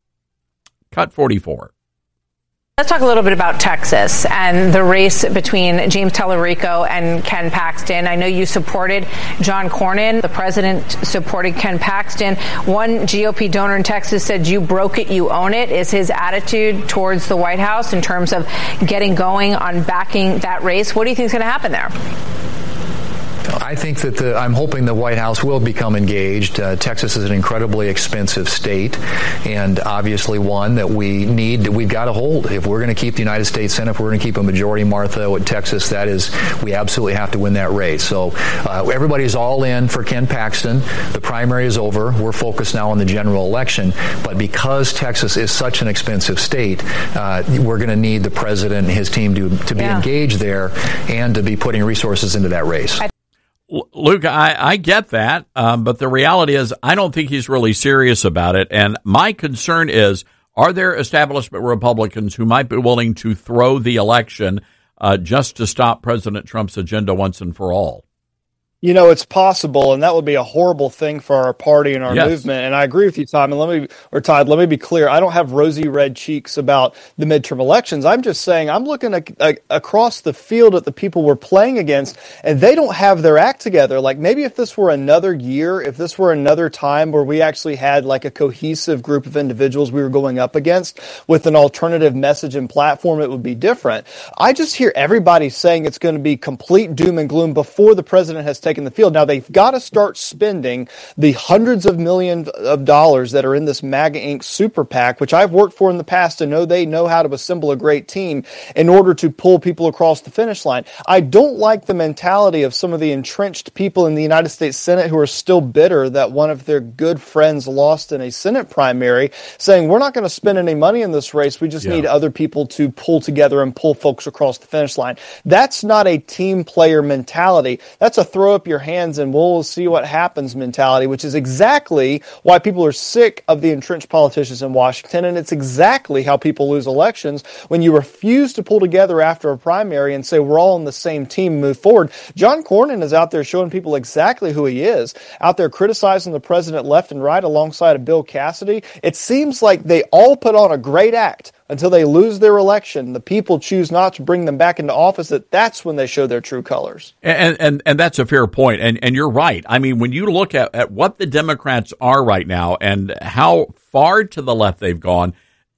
Cut forty-four. Let's talk a little bit about Texas and the race between James Tallarico and Ken Paxton. I know you supported John Cornyn. The president supported Ken Paxton. One G O P donor in Texas said, "You broke it, you own it." Is his attitude towards the White House in terms of getting going on backing that race? What do you think is going to happen there? I think that the, I'm hoping the White House will become engaged. Uh, Texas is an incredibly expensive state, and obviously one that we need, that we've got to hold. If we're going to keep the United States Senate, if we're going to keep a majority, Martha, with Texas, that is, we absolutely have to win that race. So uh, everybody's all in for Ken Paxton. The primary is over. We're focused now on the general election. But because Texas is such an expensive state, uh, we're going to need the president and his team to, to be yeah. engaged there and to be putting resources into that race. I- Luke, I, I get that, um, but the reality is I don't think he's really serious about it. And my concern is, are there establishment Republicans who might be willing to throw the election uh, just to stop President Trump's agenda once and for all? You know, it's possible, and that would be a horrible thing for our party and our yes. movement. And I agree with you, Tom. And let me, or Todd, let me be clear. I don't have rosy red cheeks about the midterm elections. I'm just saying I'm looking at, uh, across the field at the people we're playing against, and they don't have their act together. Like maybe if this were another year, if this were another time where we actually had like a cohesive group of individuals we were going up against with an alternative message and platform, it would be different. I just hear everybody saying it's going to be complete doom and gloom before the president has taken the field. Now they've got to start spending the hundreds of millions of dollars that are in this MAGA Incorporated super PAC, which I've worked for in the past and know they know how to assemble a great team in order to pull people across the finish line. I don't like the mentality of some of the entrenched people in the United States Senate who are still bitter that one of their good friends lost in a Senate primary, saying we're not going to spend any money in this race. We just yeah. need other people to pull together and pull folks across the finish line. That's not a team player mentality. That's a throw up your hands and we'll see what happens mentality, which is exactly why people are sick of the entrenched politicians in Washington. And it's exactly how people lose elections when you refuse to pull together after a primary and say we're all on the same team and move forward. John Cornyn is out there showing people exactly who he is, out there criticizing the president left and right alongside of Bill Cassidy. It seems like they all put on a great act until they lose their election. The people choose not to bring them back into office. That that's when they show their true colors. And and and that's a fair point. And and you're right. I mean, when you look at, at what the Democrats are right now and how far to the left they've gone,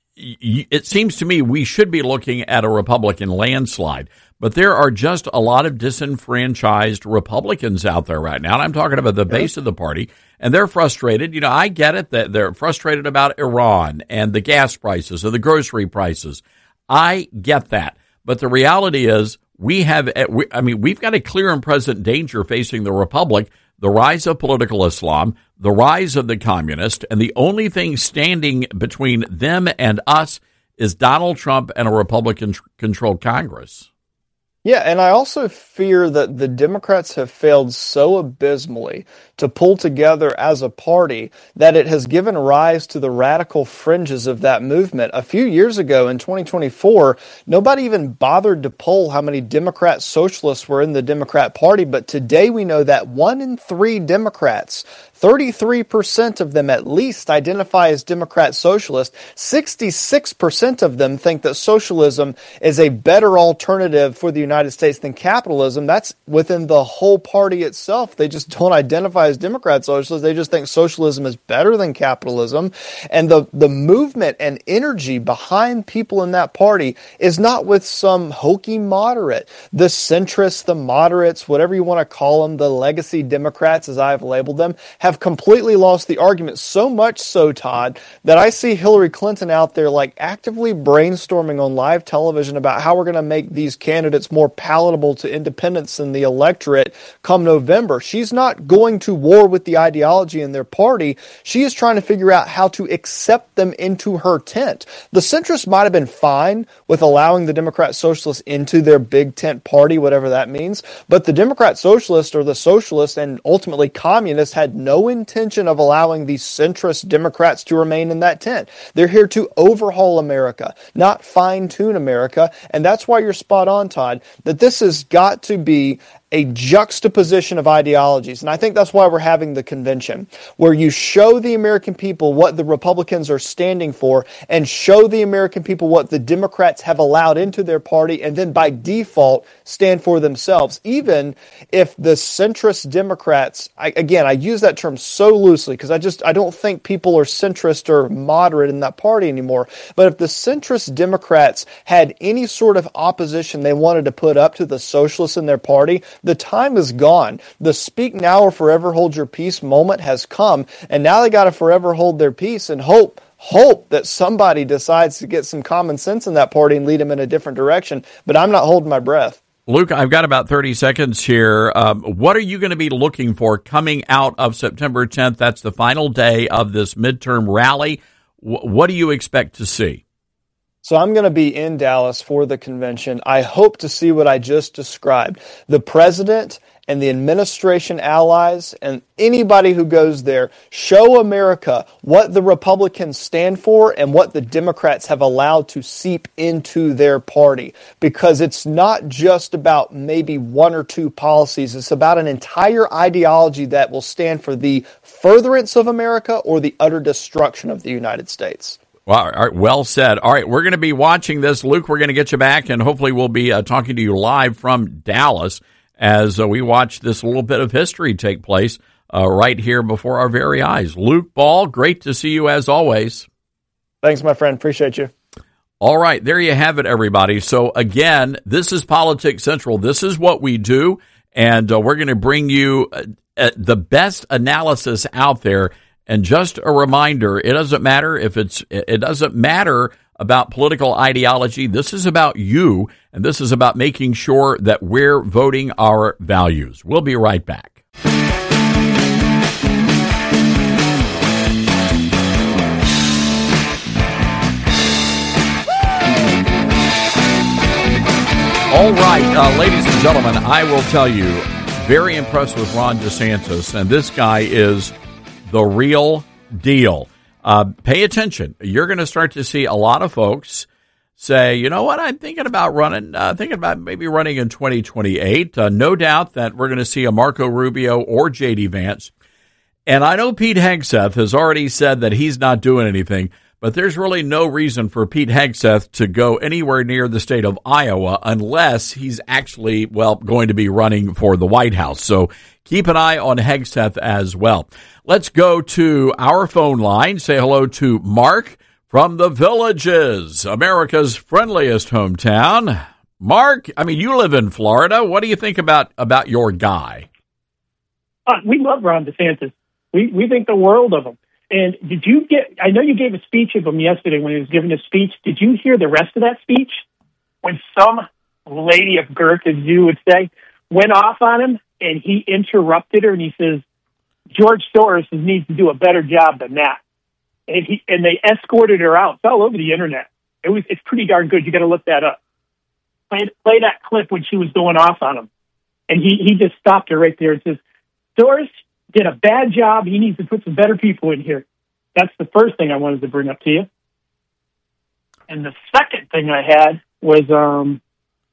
y- it seems to me we should be looking at a Republican landslide. But there are just a lot of disenfranchised Republicans out there right now. And I'm talking about the base of the party. And they're frustrated. You know, I get it that they're frustrated about Iran and the gas prices and the grocery prices. I get that. But the reality is we have, I mean, we've got a clear and present danger facing the Republic, the rise of political Islam, the rise of the communists, and the only thing standing between them and us is Donald Trump and a Republican-controlled Congress. Yeah, and I also fear that the Democrats have failed so abysmally to pull together as a party that it has given rise to the radical fringes of that movement. A few years ago in twenty twenty-four, nobody even bothered to poll how many Democrat socialists were in the Democrat Party, but today we know that one in three Democrats, thirty-three percent of them at least, identify as Democrat socialist. sixty-six percent of them think that socialism is a better alternative for the United States than capitalism. That's within the whole party itself. They just don't identify as Democrat socialists. They just think socialism is better than capitalism. And the, the movement and energy behind people in that party is not with some hokey moderate. The centrists, the moderates, whatever you want to call them, the legacy Democrats, as I've labeled them, have completely lost the argument. So much so, Todd, that I see Hillary Clinton out there like actively brainstorming on live television about how we're going to make these candidates more palatable to independents and the electorate come November. She's not going to war with the ideology in their party. She is trying to figure out how to accept them into her tent. The centrists might have been fine with allowing the Democrat socialists into their big tent party, whatever that means, but the Democrat socialists or the socialists and ultimately communists had no intention of allowing these centrist Democrats to remain in that tent. They're here to overhaul America, not fine-tune America, and that's why you're spot on, Todd, that this has got to be a juxtaposition of ideologies. And I think that's why we're having the convention, where you show the American people what the Republicans are standing for and show the American people what the Democrats have allowed into their party and then by default stand for themselves. Even if the centrist Democrats, I, again, I use that term so loosely because I just, I don't think people are centrist or moderate in that party anymore. But if the centrist Democrats had any sort of opposition they wanted to put up to the socialists in their party, the time is gone. The speak now or forever hold your peace moment has come, and now they got to forever hold their peace and hope, hope that somebody decides to get some common sense in that party and lead them in a different direction. But I'm not holding my breath. Luke, I've got about thirty seconds here. Um, what are you going to be looking for coming out of September tenth? That's the final day of this midterm rally. W- what do you expect to see? So I'm going to be in Dallas for the convention. I hope to see what I just described. The president and the administration allies and anybody who goes there show America what the Republicans stand for and what the Democrats have allowed to seep into their party. Because it's not just about maybe one or two policies. It's about an entire ideology that will stand for the furtherance of America or the utter destruction of the United States. Well, all right, well said. All right, we're going to be watching this. Luke, we're going to get you back, and hopefully we'll be uh, talking to you live from Dallas as uh, we watch this little bit of history take place uh, right here before our very eyes. Luke Ball, great to see you as always. Thanks, my friend. Appreciate you. All right, there you have it, everybody. So, again, this is Politics Central. This is what we do, and uh, we're going to bring you uh, uh, the best analysis out there. And just a reminder, it doesn't matter if it's, it doesn't matter about political ideology. This is about you, and this is about making sure that we're voting our values. We'll be right back. All right, uh, ladies and gentlemen, I will tell you, very impressed with Ron DeSantis, and this guy is the real deal. Uh, pay attention. You're going to start to see a lot of folks say, you know what, I'm thinking about running, uh, thinking about maybe running in twenty twenty-eight. Uh, no doubt that we're going to see a Marco Rubio or J D Vance. And I know Pete Hegseth has already said that he's not doing anything, but there's really no reason for Pete Hegseth to go anywhere near the state of Iowa unless he's actually, well, going to be running for the White House. So keep an eye on Hegseth as well. Let's go to our phone line. Say hello to Mark from the Villages, America's friendliest hometown. Mark, I mean, you live in Florida. What do you think about, about your guy? Uh, we love Ron DeSantis. We we think the world of him. And did you get, I know you gave a speech of him yesterday when he was giving his speech. Did you hear the rest of that speech? When some lady of girth, as you would say, went off on him and he interrupted her and he says, George Soros needs to do a better job than that. And he and they escorted her out. It's all over the internet. It was it's pretty darn good. You got to look that up. play, play that clip when she was going off on him. And he, he just stopped her right there and says, Doris did a bad job. He needs to put some better people in here. That's the first thing I wanted to bring up to you. And the second thing I had was um,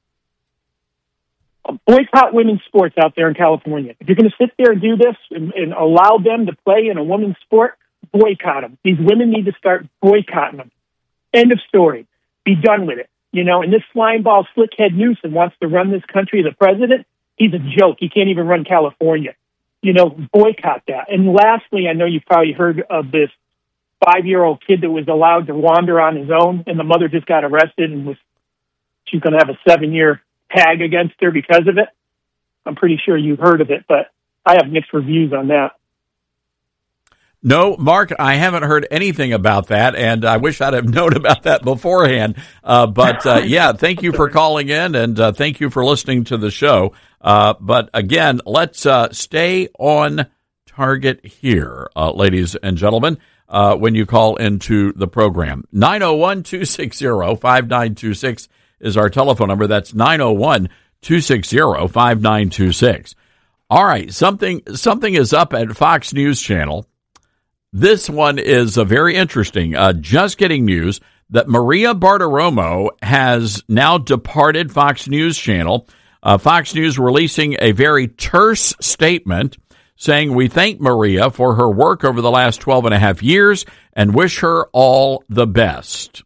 boycott women's sports out there in California. If you're going to sit there and do this and, and allow them to play in a women's sport, boycott them. These women need to start boycotting them. End of story. Be done with it. You know, and this slime ball slickhead Newsom wants to run this country, the president. He's a joke. He can't even run California. You know, boycott that. And lastly, I know you've probably heard of this five-year-old kid that was allowed to wander on his own, and the mother just got arrested and was she's going to have a seven-year tag against her because of it. I'm pretty sure you've heard of it, but I have mixed reviews on that. No, Mark, I haven't heard anything about that, and I wish I'd have known about that beforehand. Uh, but, uh, yeah, thank you for calling in, and uh, thank you for listening to the show. Uh, but, again, let's uh, stay on target here, uh, ladies and gentlemen, uh, when you call into the program. nine oh one, two six zero, five nine two six is our telephone number. That's nine oh one, two six zero, five nine two six. All right, something something is up at Fox News Channel. This one is uh, very interesting. Uh, just getting news that Maria Bartiromo has now departed Fox News Channel. Uh, Fox News releasing a very terse statement saying, "We thank Maria for her work over the last twelve and a half years and wish her all the best."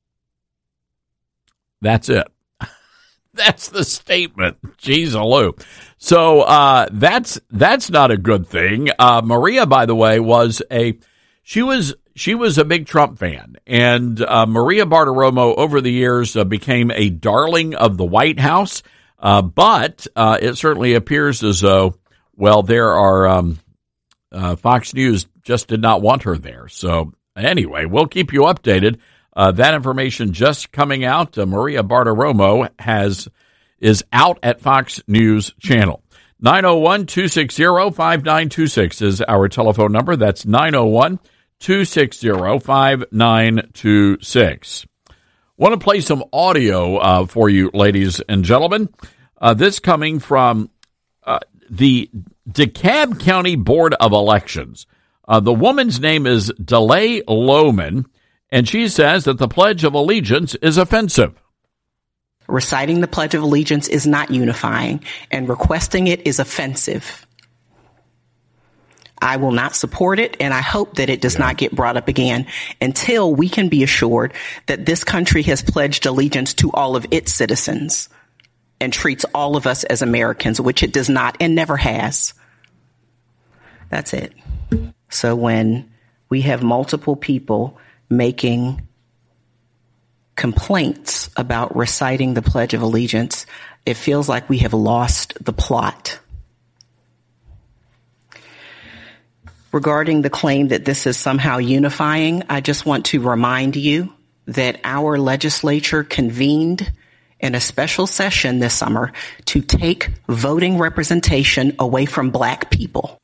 That's it. That's the statement. Jeez, Lou. So uh, that's that's not a good thing. Uh, Maria, by the way, was a she was she was a big Trump fan, and uh, Maria Bartiromo over the years uh, became a darling of the White House. Uh, but uh, it certainly appears as though, well, there are um, uh, Fox News just did not want her there. So anyway, we'll keep you updated. Uh, that information just coming out. Uh, Maria Bartiromo has is out at Fox News Channel. nine oh one, two six zero, five nine two six is our telephone number. That's nine oh one, two six zero, five nine two six. Want to play some audio uh, for you, ladies and gentlemen. Uh, this coming from uh, the DeKalb County Board of Elections. Uh, the woman's name is DeLay Lohman, and she says that the Pledge of Allegiance is offensive. Reciting the Pledge of Allegiance is not unifying, and requesting it is offensive. I will not support it, and I hope that it does yeah. not get brought up again until we can be assured that this country has pledged allegiance to all of its citizens and treats all of us as Americans, which it does not and never has. That's it. So when we have multiple people making complaints about reciting the Pledge of Allegiance, it feels like we have lost the plot. Regarding the claim that this is somehow unifying, I just want to remind you that our legislature convened in a special session this summer to take voting representation away from black people.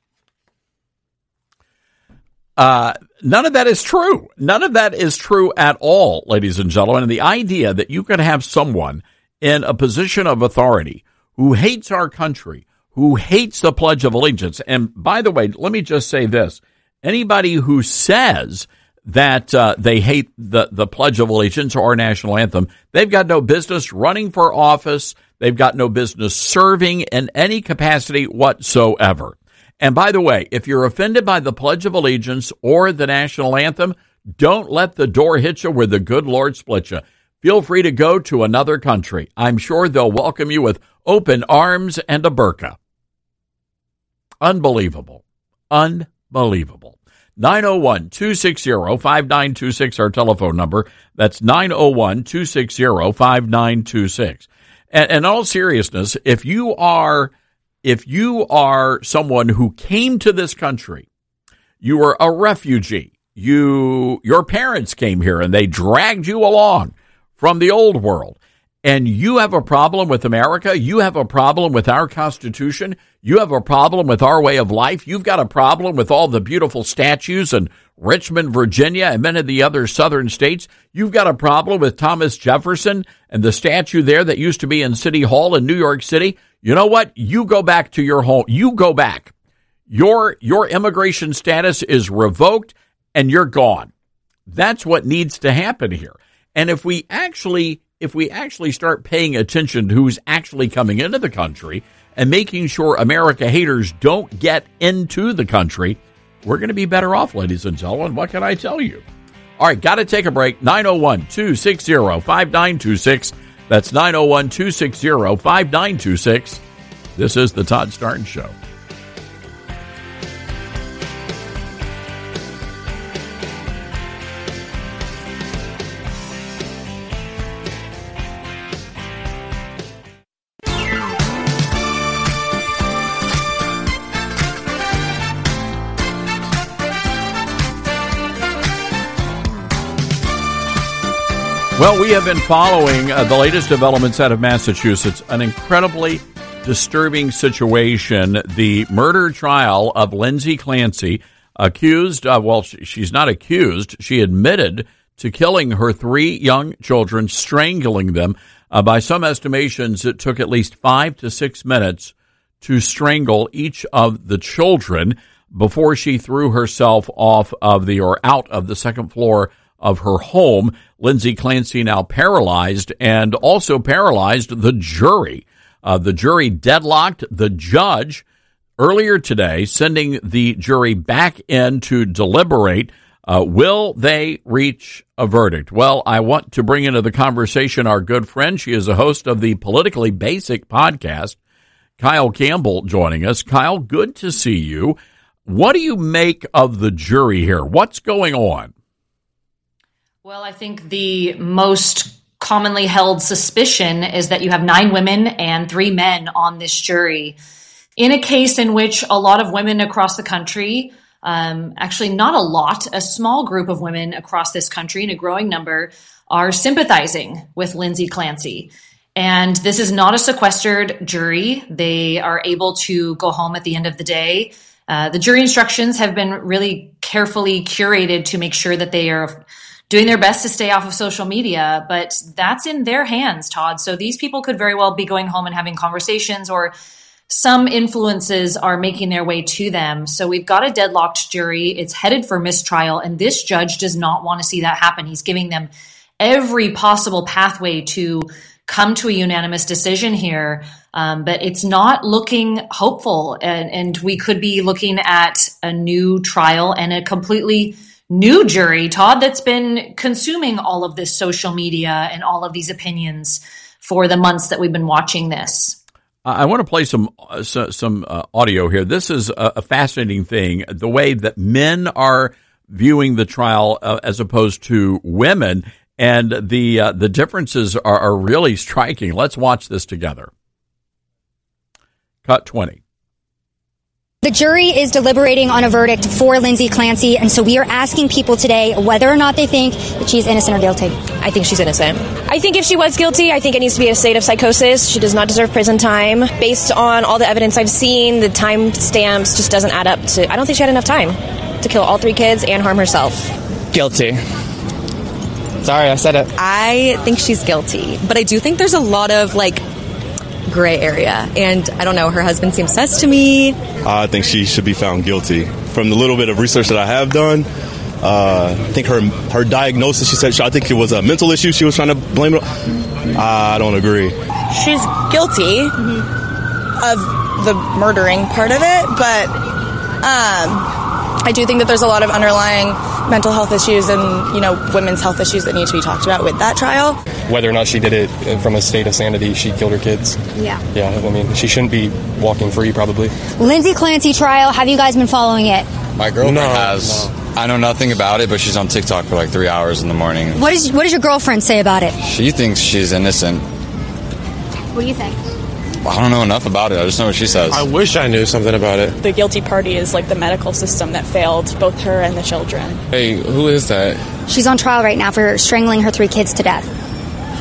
Uh, none of that is true. None of that is true at all, ladies and gentlemen. And the idea that you could have someone in a position of authority who hates our country, who hates the Pledge of Allegiance. And by the way, let me just say this. Anybody who says that uh, they hate the, the Pledge of Allegiance or our national anthem, they've got no business running for office. They've got no business serving in any capacity whatsoever. And by the way, if you're offended by the Pledge of Allegiance or the national anthem, don't let the door hit you where the good Lord split you. Feel free to go to another country. I'm sure they'll welcome you with open arms and a burqa. Unbelievable. Unbelievable. nine oh one, two six zero, five nine two six, our telephone number. That's nine oh one, two six zero, five nine two six. And in all seriousness, if you are if you are someone who came to this country, you were a refugee, you your parents came here and they dragged you along from the old world, and you have a problem with America, you have a problem with our Constitution, you have a problem with our way of life, you've got a problem with all the beautiful statues in Richmond, Virginia, and many of the other southern states, you've got a problem with Thomas Jefferson and the statue there that used to be in City Hall in New York City, you know what? You go back to your home. You go back. Your, your immigration status is revoked, and you're gone. That's what needs to happen here. And if we actually if we actually start paying attention to who's actually coming into the country and making sure America haters don't get into the country, we're going to be better off, ladies and gentlemen. What can I tell you? All right, got to take a break. nine oh one, two six zero, five nine two six. That's nine oh one, two six zero, five nine two six. This is the Todd Starnes Show. Well, we have been following uh, the latest developments out of Massachusetts, an incredibly disturbing situation. The murder trial of Lindsay Clancy, accused, uh, well, she, she's not accused, she admitted to killing her three young children, strangling them. Uh, by some estimations, it took at least five to six minutes to strangle each of the children before she threw herself off of the, or out of the second floor of her home. Lindsay Clancy now paralyzed, and also paralyzed the jury. Uh, the jury deadlocked. The judge earlier today sending the jury back in to deliberate. Uh, will they reach a verdict? Well, I want to bring into the conversation our good friend. She is a host of the Politically Basic podcast, Kyle Campbell, joining us. Kyle, good to see you. What do you make of the jury here? What's going on? Well, I think the most commonly held suspicion is that you have nine women and three men on this jury in a case in which a lot of women across the country, um, actually not a lot, a small group of women across this country in a growing number are sympathizing with Lindsay Clancy. And this is not a sequestered jury. They are able to go home at the end of the day. Uh, the jury instructions have been really carefully curated to make sure that they are doing their best to stay off of social media, but that's in their hands, Todd. So these people could very well be going home and having conversations, or some influences are making their way to them. So we've got a deadlocked jury. It's headed for mistrial, and this judge does not want to see that happen. He's giving them every possible pathway to come to a unanimous decision here, um, but it's not looking hopeful, and, and we could be looking at a new trial and a completely new jury, Todd, that's been consuming all of this social media and all of these opinions for the months that we've been watching this. I want to play some uh, some uh, audio here. This is a, a fascinating thing, the way that men are viewing the trial uh, as opposed to women, and the uh, the differences are, are really striking. Let's watch this together. Cut twenty. The jury is deliberating on a verdict for Lindsay Clancy, and so we are asking people today whether or not they think that she's innocent or guilty. I think she's innocent. I think if she was guilty, I think it needs to be a state of psychosis. She does not deserve prison time. Based on all the evidence I've seen, the time stamps just doesn't add up to... I don't think she had enough time to kill all three kids and harm herself. Guilty. Sorry, I said it. I think she's guilty, but I do think there's a lot of, like, gray area, and I don't know, her husband seems sus to me. I think she should be found guilty. From the little bit of research that I have done, uh, I think her her diagnosis, she said, I think it was a mental issue she was trying to blame it on. I don't agree. She's guilty mm-hmm. of the murdering part of it, but um, I do think that there's a lot of underlying mental health issues and, you know, women's health issues that need to be talked about with that trial. Whether or not she did it from a state of sanity, she killed her kids. Yeah. Yeah, I mean, she shouldn't be walking free, probably. Lindsay Clancy trial, have you guys been following it? My girlfriend no, has. No. I know nothing about it, but she's on TikTok for like three hours in the morning. What is, what does your girlfriend say about it? She thinks she's innocent. What do you think? I don't know enough about it. I just know what she says. I wish I knew something about it. The guilty party is like the medical system that failed both her and the children. Hey, who is that? She's on trial right now for strangling her three kids to death.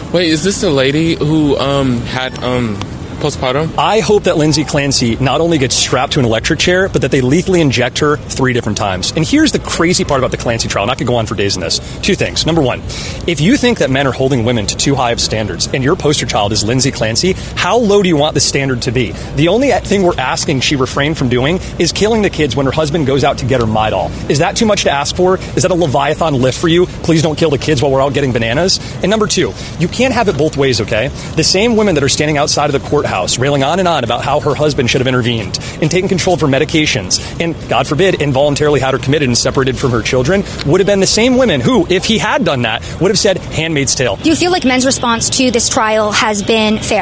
Wait, is this the lady who um, had um, postpartum? I hope that Lindsay Clancy not only gets strapped to an electric chair, but that they lethally inject her three different times. And here's the crazy part about the Clancy trial, and I could go on for days on this. Two things. Number one, if you think that men are holding women to too high of standards, and your poster child is Lindsay Clancy, how low do you want the standard to be? The only thing we're asking she refrain from doing is killing the kids when her husband goes out to get her Midol. Is that too much to ask for? Is that a Leviathan lift for you? Please don't kill the kids while we're out getting bananas. And number two, you can't have it both ways, okay? The same women that are standing outside of the courthouse railing on and on about how her husband should have intervened and taken control of her medications and, God forbid, involuntarily had her committed and separated from her children would have been the same women who, if he had done that, would have said Handmaid's Tale. Do you feel like men's response to this trial has been fair?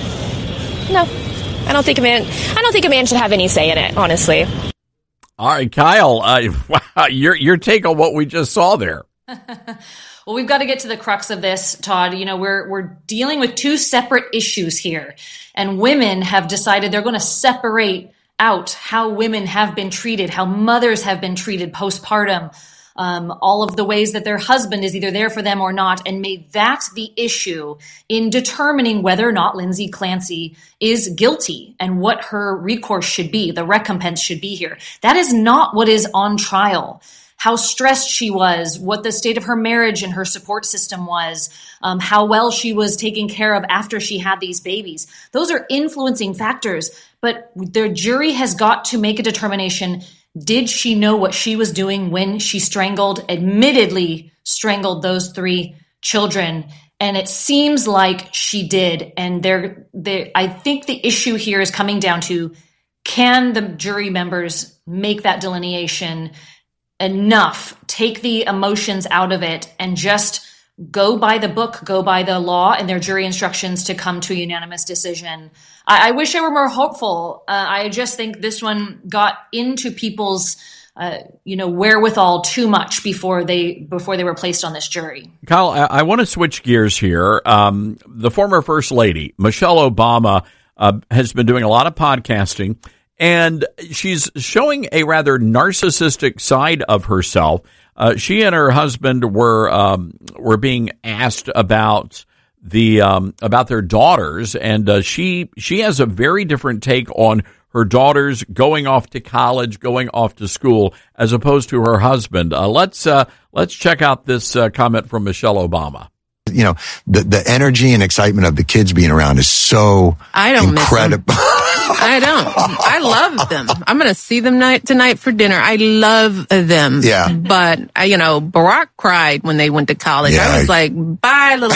No. I don't think a man I don't think a man should have any say in it, honestly. All right, Kyle, uh, wow, your your take on what we just saw there. Well, we've got to get to the crux of this, Todd. You know, we're we're dealing with two separate issues here, and women have decided they're going to separate out how women have been treated, how mothers have been treated postpartum, um, all of the ways that their husband is either there for them or not, and made that the issue in determining whether or not Lindsay Clancy is guilty and what her recourse should be, the recompense should be here. That is not what is on trial. How stressed she was, what the state of her marriage and her support system was, um, how well she was taken care of after she had these babies. Those are influencing factors, but the jury has got to make a determination. Did she know what she was doing when she strangled, admittedly strangled those three children? And it seems like she did. And there, there, I think the issue here is coming down to, can the jury members make that delineation enough, take the emotions out of it, and just go by the book, go by the law and their jury instructions to come to a unanimous decision. I, I wish I were more hopeful. Uh, I just think this one got into people's, uh, you know, wherewithal too much before they before they were placed on this jury. Kyle, I, I want to switch gears here. Um, the former First Lady, Michelle Obama, uh, has been doing a lot of podcasting. And she's showing a rather narcissistic side of herself. Uh, she and her husband were um, were being asked about the um, about their daughters, and uh, she she has a very different take on her daughters going off to college, going off to school, as opposed to her husband. Uh, let's uh, let's check out this uh, comment from Michelle Obama. You know, the the energy and excitement of the kids being around is so I don't incredible. Miss them. I don't. I love them. I'm going to see them night tonight for dinner. I love them. Yeah. But, uh, you know, Barack cried when they went to college. Yeah. I was like, bye, little.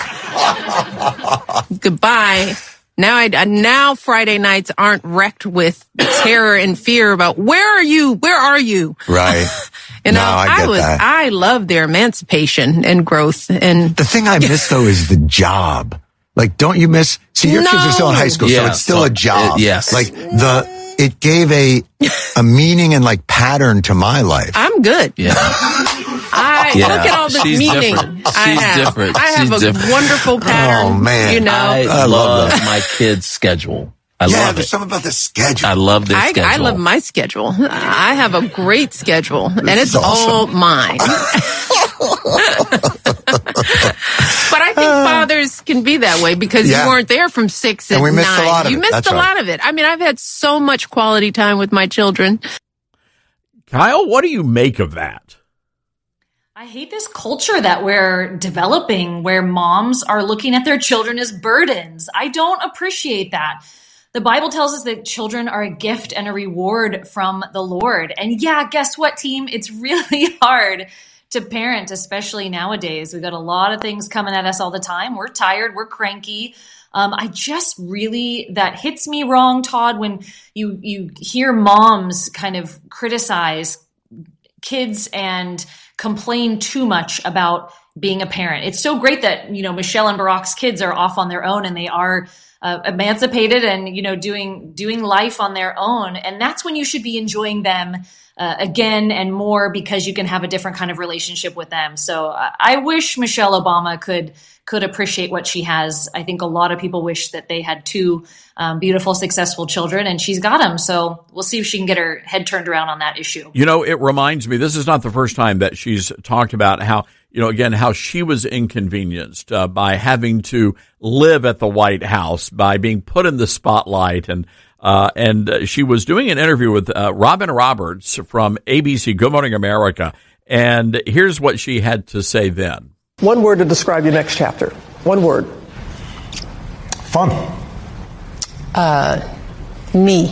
Goodbye. Now, I, now Friday nights aren't wrecked with terror and fear about where are you? Where are you? Right. You know, no, I, I get was, that. I love their emancipation and growth. And the thing I miss though is the job. Like, don't you miss? See, your no. kids are still in high school, yeah, so it's still so, a job. Uh, yes. Like the, it gave a, a meaning and like pattern to my life. I'm good. Yeah. I yeah. look at all the She's meaning. Different. I She's have. different. I have She's a different. wonderful pattern. Oh man. You know, I, I love love that. my kids' schedule. I yeah, love there's it. something about the schedule. I love their I, schedule. I love my schedule. I have a great schedule, and it's awesome. all mine. But I think fathers can be that way because Yeah. you weren't there from six And and we nine. missed a lot of you it. missed That's a right. lot of it. I mean, I've had so much quality time with my children. Kyle, what do you make of that? I hate this culture that we're developing where moms are looking at their children as burdens. I don't appreciate that. The Bible tells us that children are a gift and a reward from the Lord. And yeah, guess what, team? It's really hard to parent, especially nowadays. We've got a lot of things coming at us all the time. We're tired. We're cranky. Um, I just really, that hits me wrong, Todd, when you, you hear moms kind of criticize kids and complain too much about being a parent. It's so great that, you know, Michelle and Barack's kids are off on their own and they are uh, emancipated and, you know, doing, doing life on their own. And that's when you should be enjoying them uh, again and more because you can have a different kind of relationship with them. So uh, I wish Michelle Obama could, could appreciate what she has. I think a lot of people wish that they had two um, beautiful, successful children, and she's got them. So we'll see if she can get her head turned around on that issue. You know, it reminds me, this is not the first time that she's talked about how you know, again, how she was inconvenienced uh, by having to live at the White House, by being put in the spotlight. And uh, and uh, she was doing an interview with uh, Robin Roberts from A B C Good Morning America. And here's what she had to say then. One word to describe your next chapter. One word. Fun. Uh, me.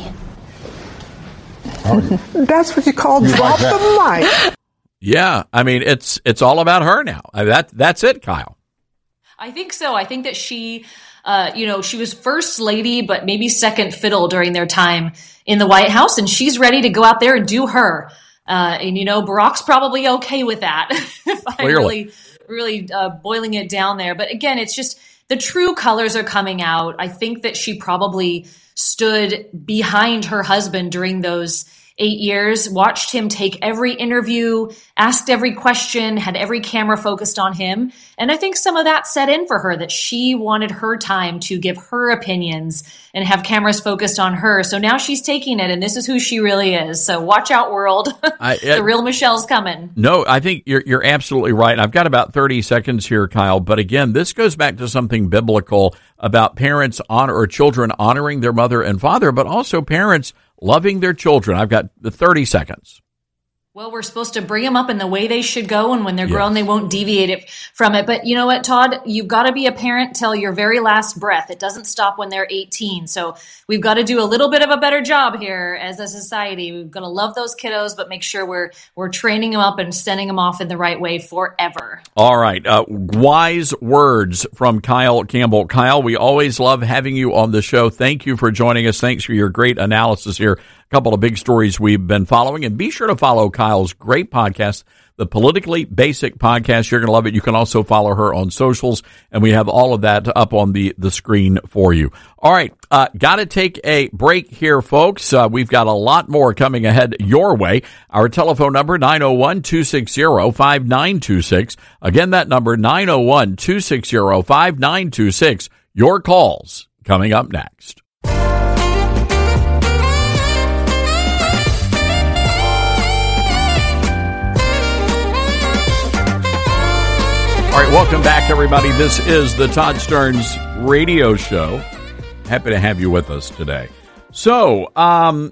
That's what you call You drop like that? the mic. Yeah, I mean, it's it's all about her now. I mean, that that's it, Kyle. I think so. I think that she, uh, you know, she was first lady, but maybe second fiddle during their time in the White House, and she's ready to go out there and do her. Uh, and, you know, Barack's probably okay with that, if I'm really, really uh, boiling it down there. But again, it's just the true colors are coming out. I think that she probably stood behind her husband during those eight years, watched him take every interview, asked every question, had every camera focused on him. And I think some of that set in for her, that she wanted her time to give her opinions and have cameras focused on her. So now she's taking it, and this is who she really is. So watch out, world. I, the real Michelle's coming. No, I think you're you're absolutely right. I've got about thirty seconds here, Kyle. But again, this goes back to something biblical about parents honor or children honoring their mother and father, but also parents loving their children. I've got the thirty seconds. Well, we're supposed to bring them up in the way they should go, and when they're Yes. grown, they won't deviate it from it. But you know what, Todd? You've got to be a parent till your very last breath. It doesn't stop when they're eighteen. So we've got to do a little bit of a better job here as a society. We've got to love those kiddos, but make sure we're we're training them up and sending them off in the right way forever. All right. Uh, wise words from Kyle Campbell. Kyle, we always love having you on the show. Thank you for joining us. Thanks for your great analysis here. A couple of big stories we've been following. And be sure to follow Kyle's great podcast, the Politically Basic Podcast. You're going to love it. You can also follow her on socials, and we have all of that up on the, the screen for you. All right. Uh, got to take a break here, folks. Uh, we've got a lot more coming ahead your way. Our telephone number, nine oh one, two six zero, five nine two six. Again, that number, nine oh one, two six zero, five nine two six. Your calls coming up next. All right, welcome back, everybody. This is the Todd Stearns Radio Show. Happy to have you with us today. So, um,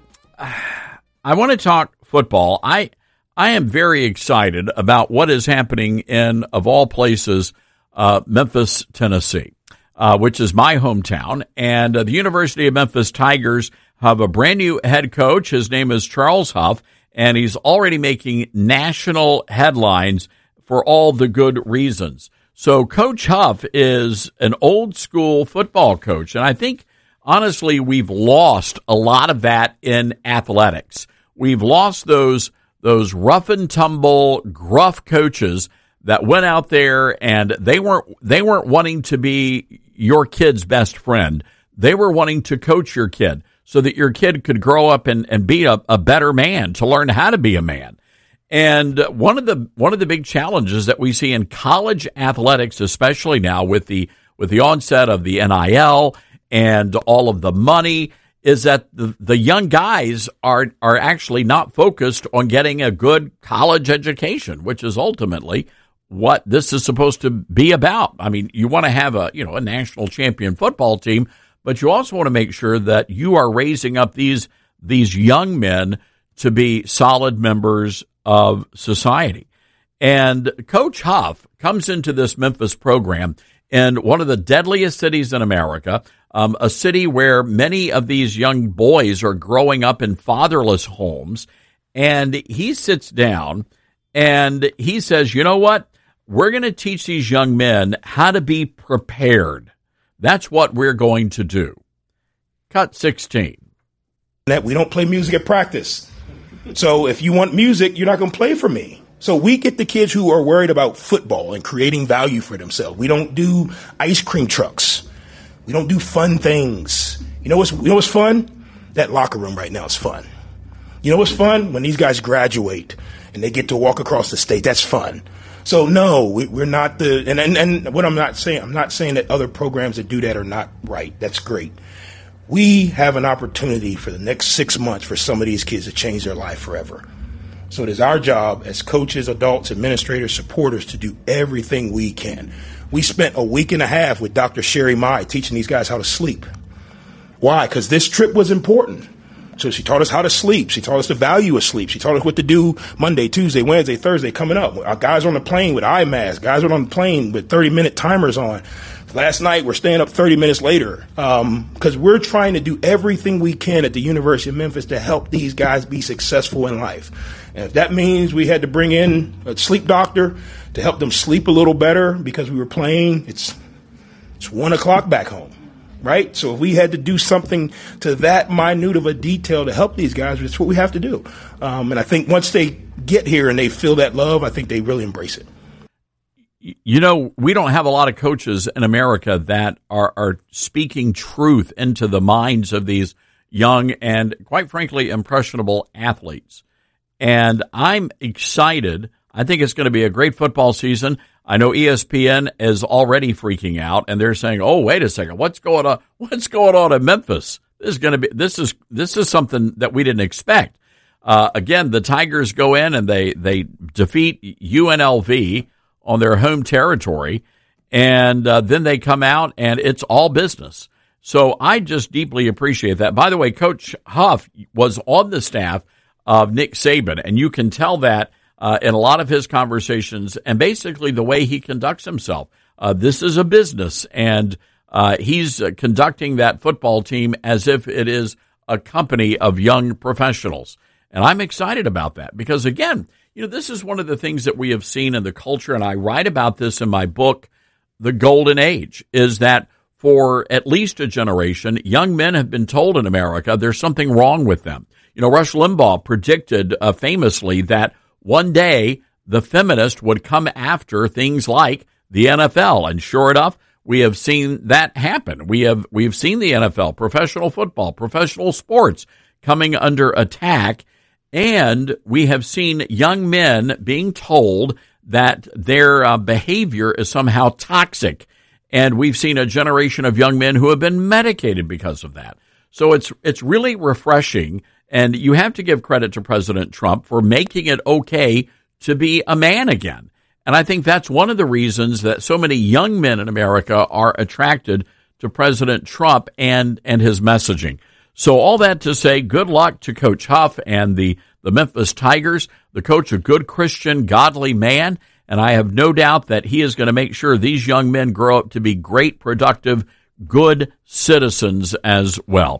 I want to talk football. I I am very excited about what is happening in, of all places, uh, Memphis, Tennessee, uh, which is my hometown. And uh, the University of Memphis Tigers have a brand new head coach. His name is Charles Huff, and he's already making national headlines for all the good reasons. So Coach Huff is an old school football coach, and I think, honestly, we've lost a lot of that in athletics. We've lost those those rough and tumble, gruff coaches that went out there and they weren't they weren't wanting to be your kid's best friend. They were wanting to coach your kid so that your kid could grow up and, and be a, a better man, to learn how to be a man. And one of the one of the big challenges that we see in college athletics, especially now with the with the onset of the N I L and all of the money, is that the, the young guys are are actually not focused on getting a good college education, which is ultimately what this is supposed to be about. I mean, you want to have a you know a national champion football team, but you also want to make sure that you are raising up these these young men to be solid members of society. And Coach Huff comes into this Memphis program in one of the deadliest cities in America, um, a city where many of these young boys are growing up in fatherless homes. And he sits down and he says, you know what? We're going to teach these young men how to be prepared. That's what we're going to do. Cut sixteen. That we don't play music at practice. So if you want music, you're not going to play for me. So we get the kids who are worried about football and creating value for themselves. We don't do ice cream trucks. We don't do fun things. You know what's, you know what's fun? That locker room right now is fun. You know what's fun? When these guys graduate and they get to walk across the state. That's fun. So no, we, we're not the, and, and, and what I'm not saying, I'm not saying that other programs that do that are not right. That's great. We have an opportunity for the next six months for some of these kids to change their life forever. So it is our job as coaches, adults, administrators, supporters to do everything we can. We spent a week and a half with Doctor Sherry Mai teaching these guys how to sleep. Why? Because this trip was important. So she taught us how to sleep. She taught us the value of sleep. She taught us what to do Monday, Tuesday, Wednesday, Thursday coming up. Our guys are on the plane with eye masks. Guys are on the plane with thirty-minute timers on. Last night, we're staying up thirty minutes later because um, we're trying to do everything we can at the University of Memphis to help these guys be successful in life. And if that means we had to bring in a sleep doctor to help them sleep a little better because we were playing, it's it's one o'clock back home. Right? So if we had to do something to that minute of a detail to help these guys, it's what we have to do. Um, and I think once they get here and they feel that love, I think they really embrace it. You know, we don't have a lot of coaches in America that are, are speaking truth into the minds of these young and, quite frankly, impressionable athletes. And I'm excited. I think it's going to be a great football season. I know E S P N is already freaking out, and they're saying, "Oh, wait a second, what's going on? What's going on in Memphis? This is going to be this is this is something that we didn't expect." Uh, again, the Tigers go in and they they defeat U N L V on their home territory, and uh, then they come out and it's all business. So I just deeply appreciate that. By the way, Coach Huff was on the staff of Nick Saban, and you can tell that. Uh, in a lot of his conversations and basically the way he conducts himself. Uh, this is a business, and uh, he's uh, conducting that football team as if it is a company of young professionals. And I'm excited about that because, again, you know, this is one of the things that we have seen in the culture, and I write about this in my book, The Golden Age, is that for at least a generation, young men have been told in America there's something wrong with them. You know, Rush Limbaugh predicted uh, famously that one day, the feminist would come after things like the N F L. And sure enough, we have seen that happen. We have we have seen the N F L, professional football, professional sports coming under attack. And we have seen young men being told that their uh, behavior is somehow toxic. And we've seen a generation of young men who have been medicated because of that. So it's it's really refreshing. And you have to give credit to President Trump for making it okay to be a man again. And I think that's one of the reasons that so many young men in America are attracted to President Trump and, and his messaging. So all that to say, good luck to Coach Huff and the, the Memphis Tigers. The coach, a good Christian, godly man. And I have no doubt that he is going to make sure these young men grow up to be great, productive, good citizens as well.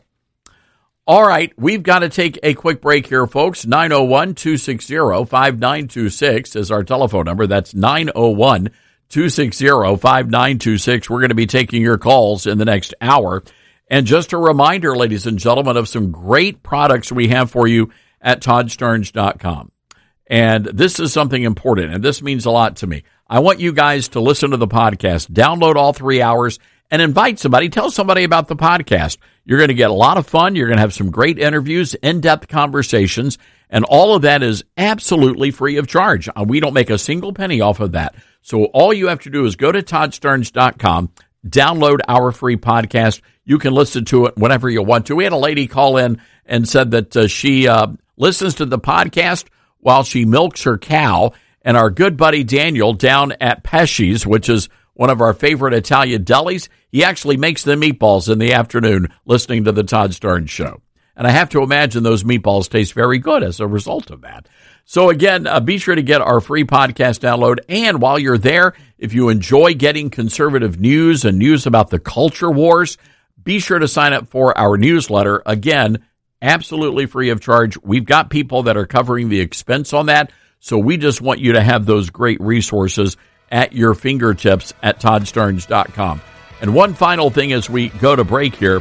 All right, we've got to take a quick break here, folks. nine oh one, two six zero, five nine two six is our telephone number. That's nine oh one, two six zero, five nine two six. We're going to be taking your calls in the next hour. And just a reminder, ladies and gentlemen, of some great products we have for you at Todd Stearns dot com. And this is something important, and this means a lot to me. I want you guys to listen to the podcast, download all three hours, and invite somebody. Tell somebody about the podcast. You're going to get a lot of fun. You're going to have some great interviews, in-depth conversations, and all of that is absolutely free of charge. We don't make a single penny off of that. So all you have to do is go to Todd Stearns dot com, download our free podcast. You can listen to it whenever you want to. We had a lady call in and said that uh, she uh, listens to the podcast while she milks her cow, and our good buddy Daniel down at Pesci's, which is one of our favorite Italian delis, he actually makes the meatballs in the afternoon listening to the Todd Stearns Show. And I have to imagine those meatballs taste very good as a result of that. So again, uh, be sure to get our free podcast download. And while you're there, if you enjoy getting conservative news and news about the culture wars, be sure to sign up for our newsletter. Again, absolutely free of charge. We've got people that are covering the expense on that. So we just want you to have those great resources at your fingertips at Todd Stearns dot com. And one final thing as we go to break here,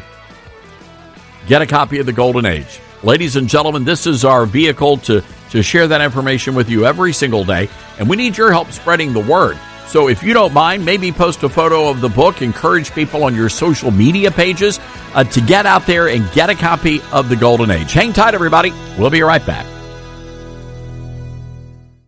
get a copy of The Golden Age. Ladies and gentlemen, this is our vehicle to, to share that information with you every single day, and we need your help spreading the word. So if you don't mind, maybe post a photo of the book, encourage people on your social media pages uh, to get out there and get a copy of The Golden Age. Hang tight, everybody. We'll be right back.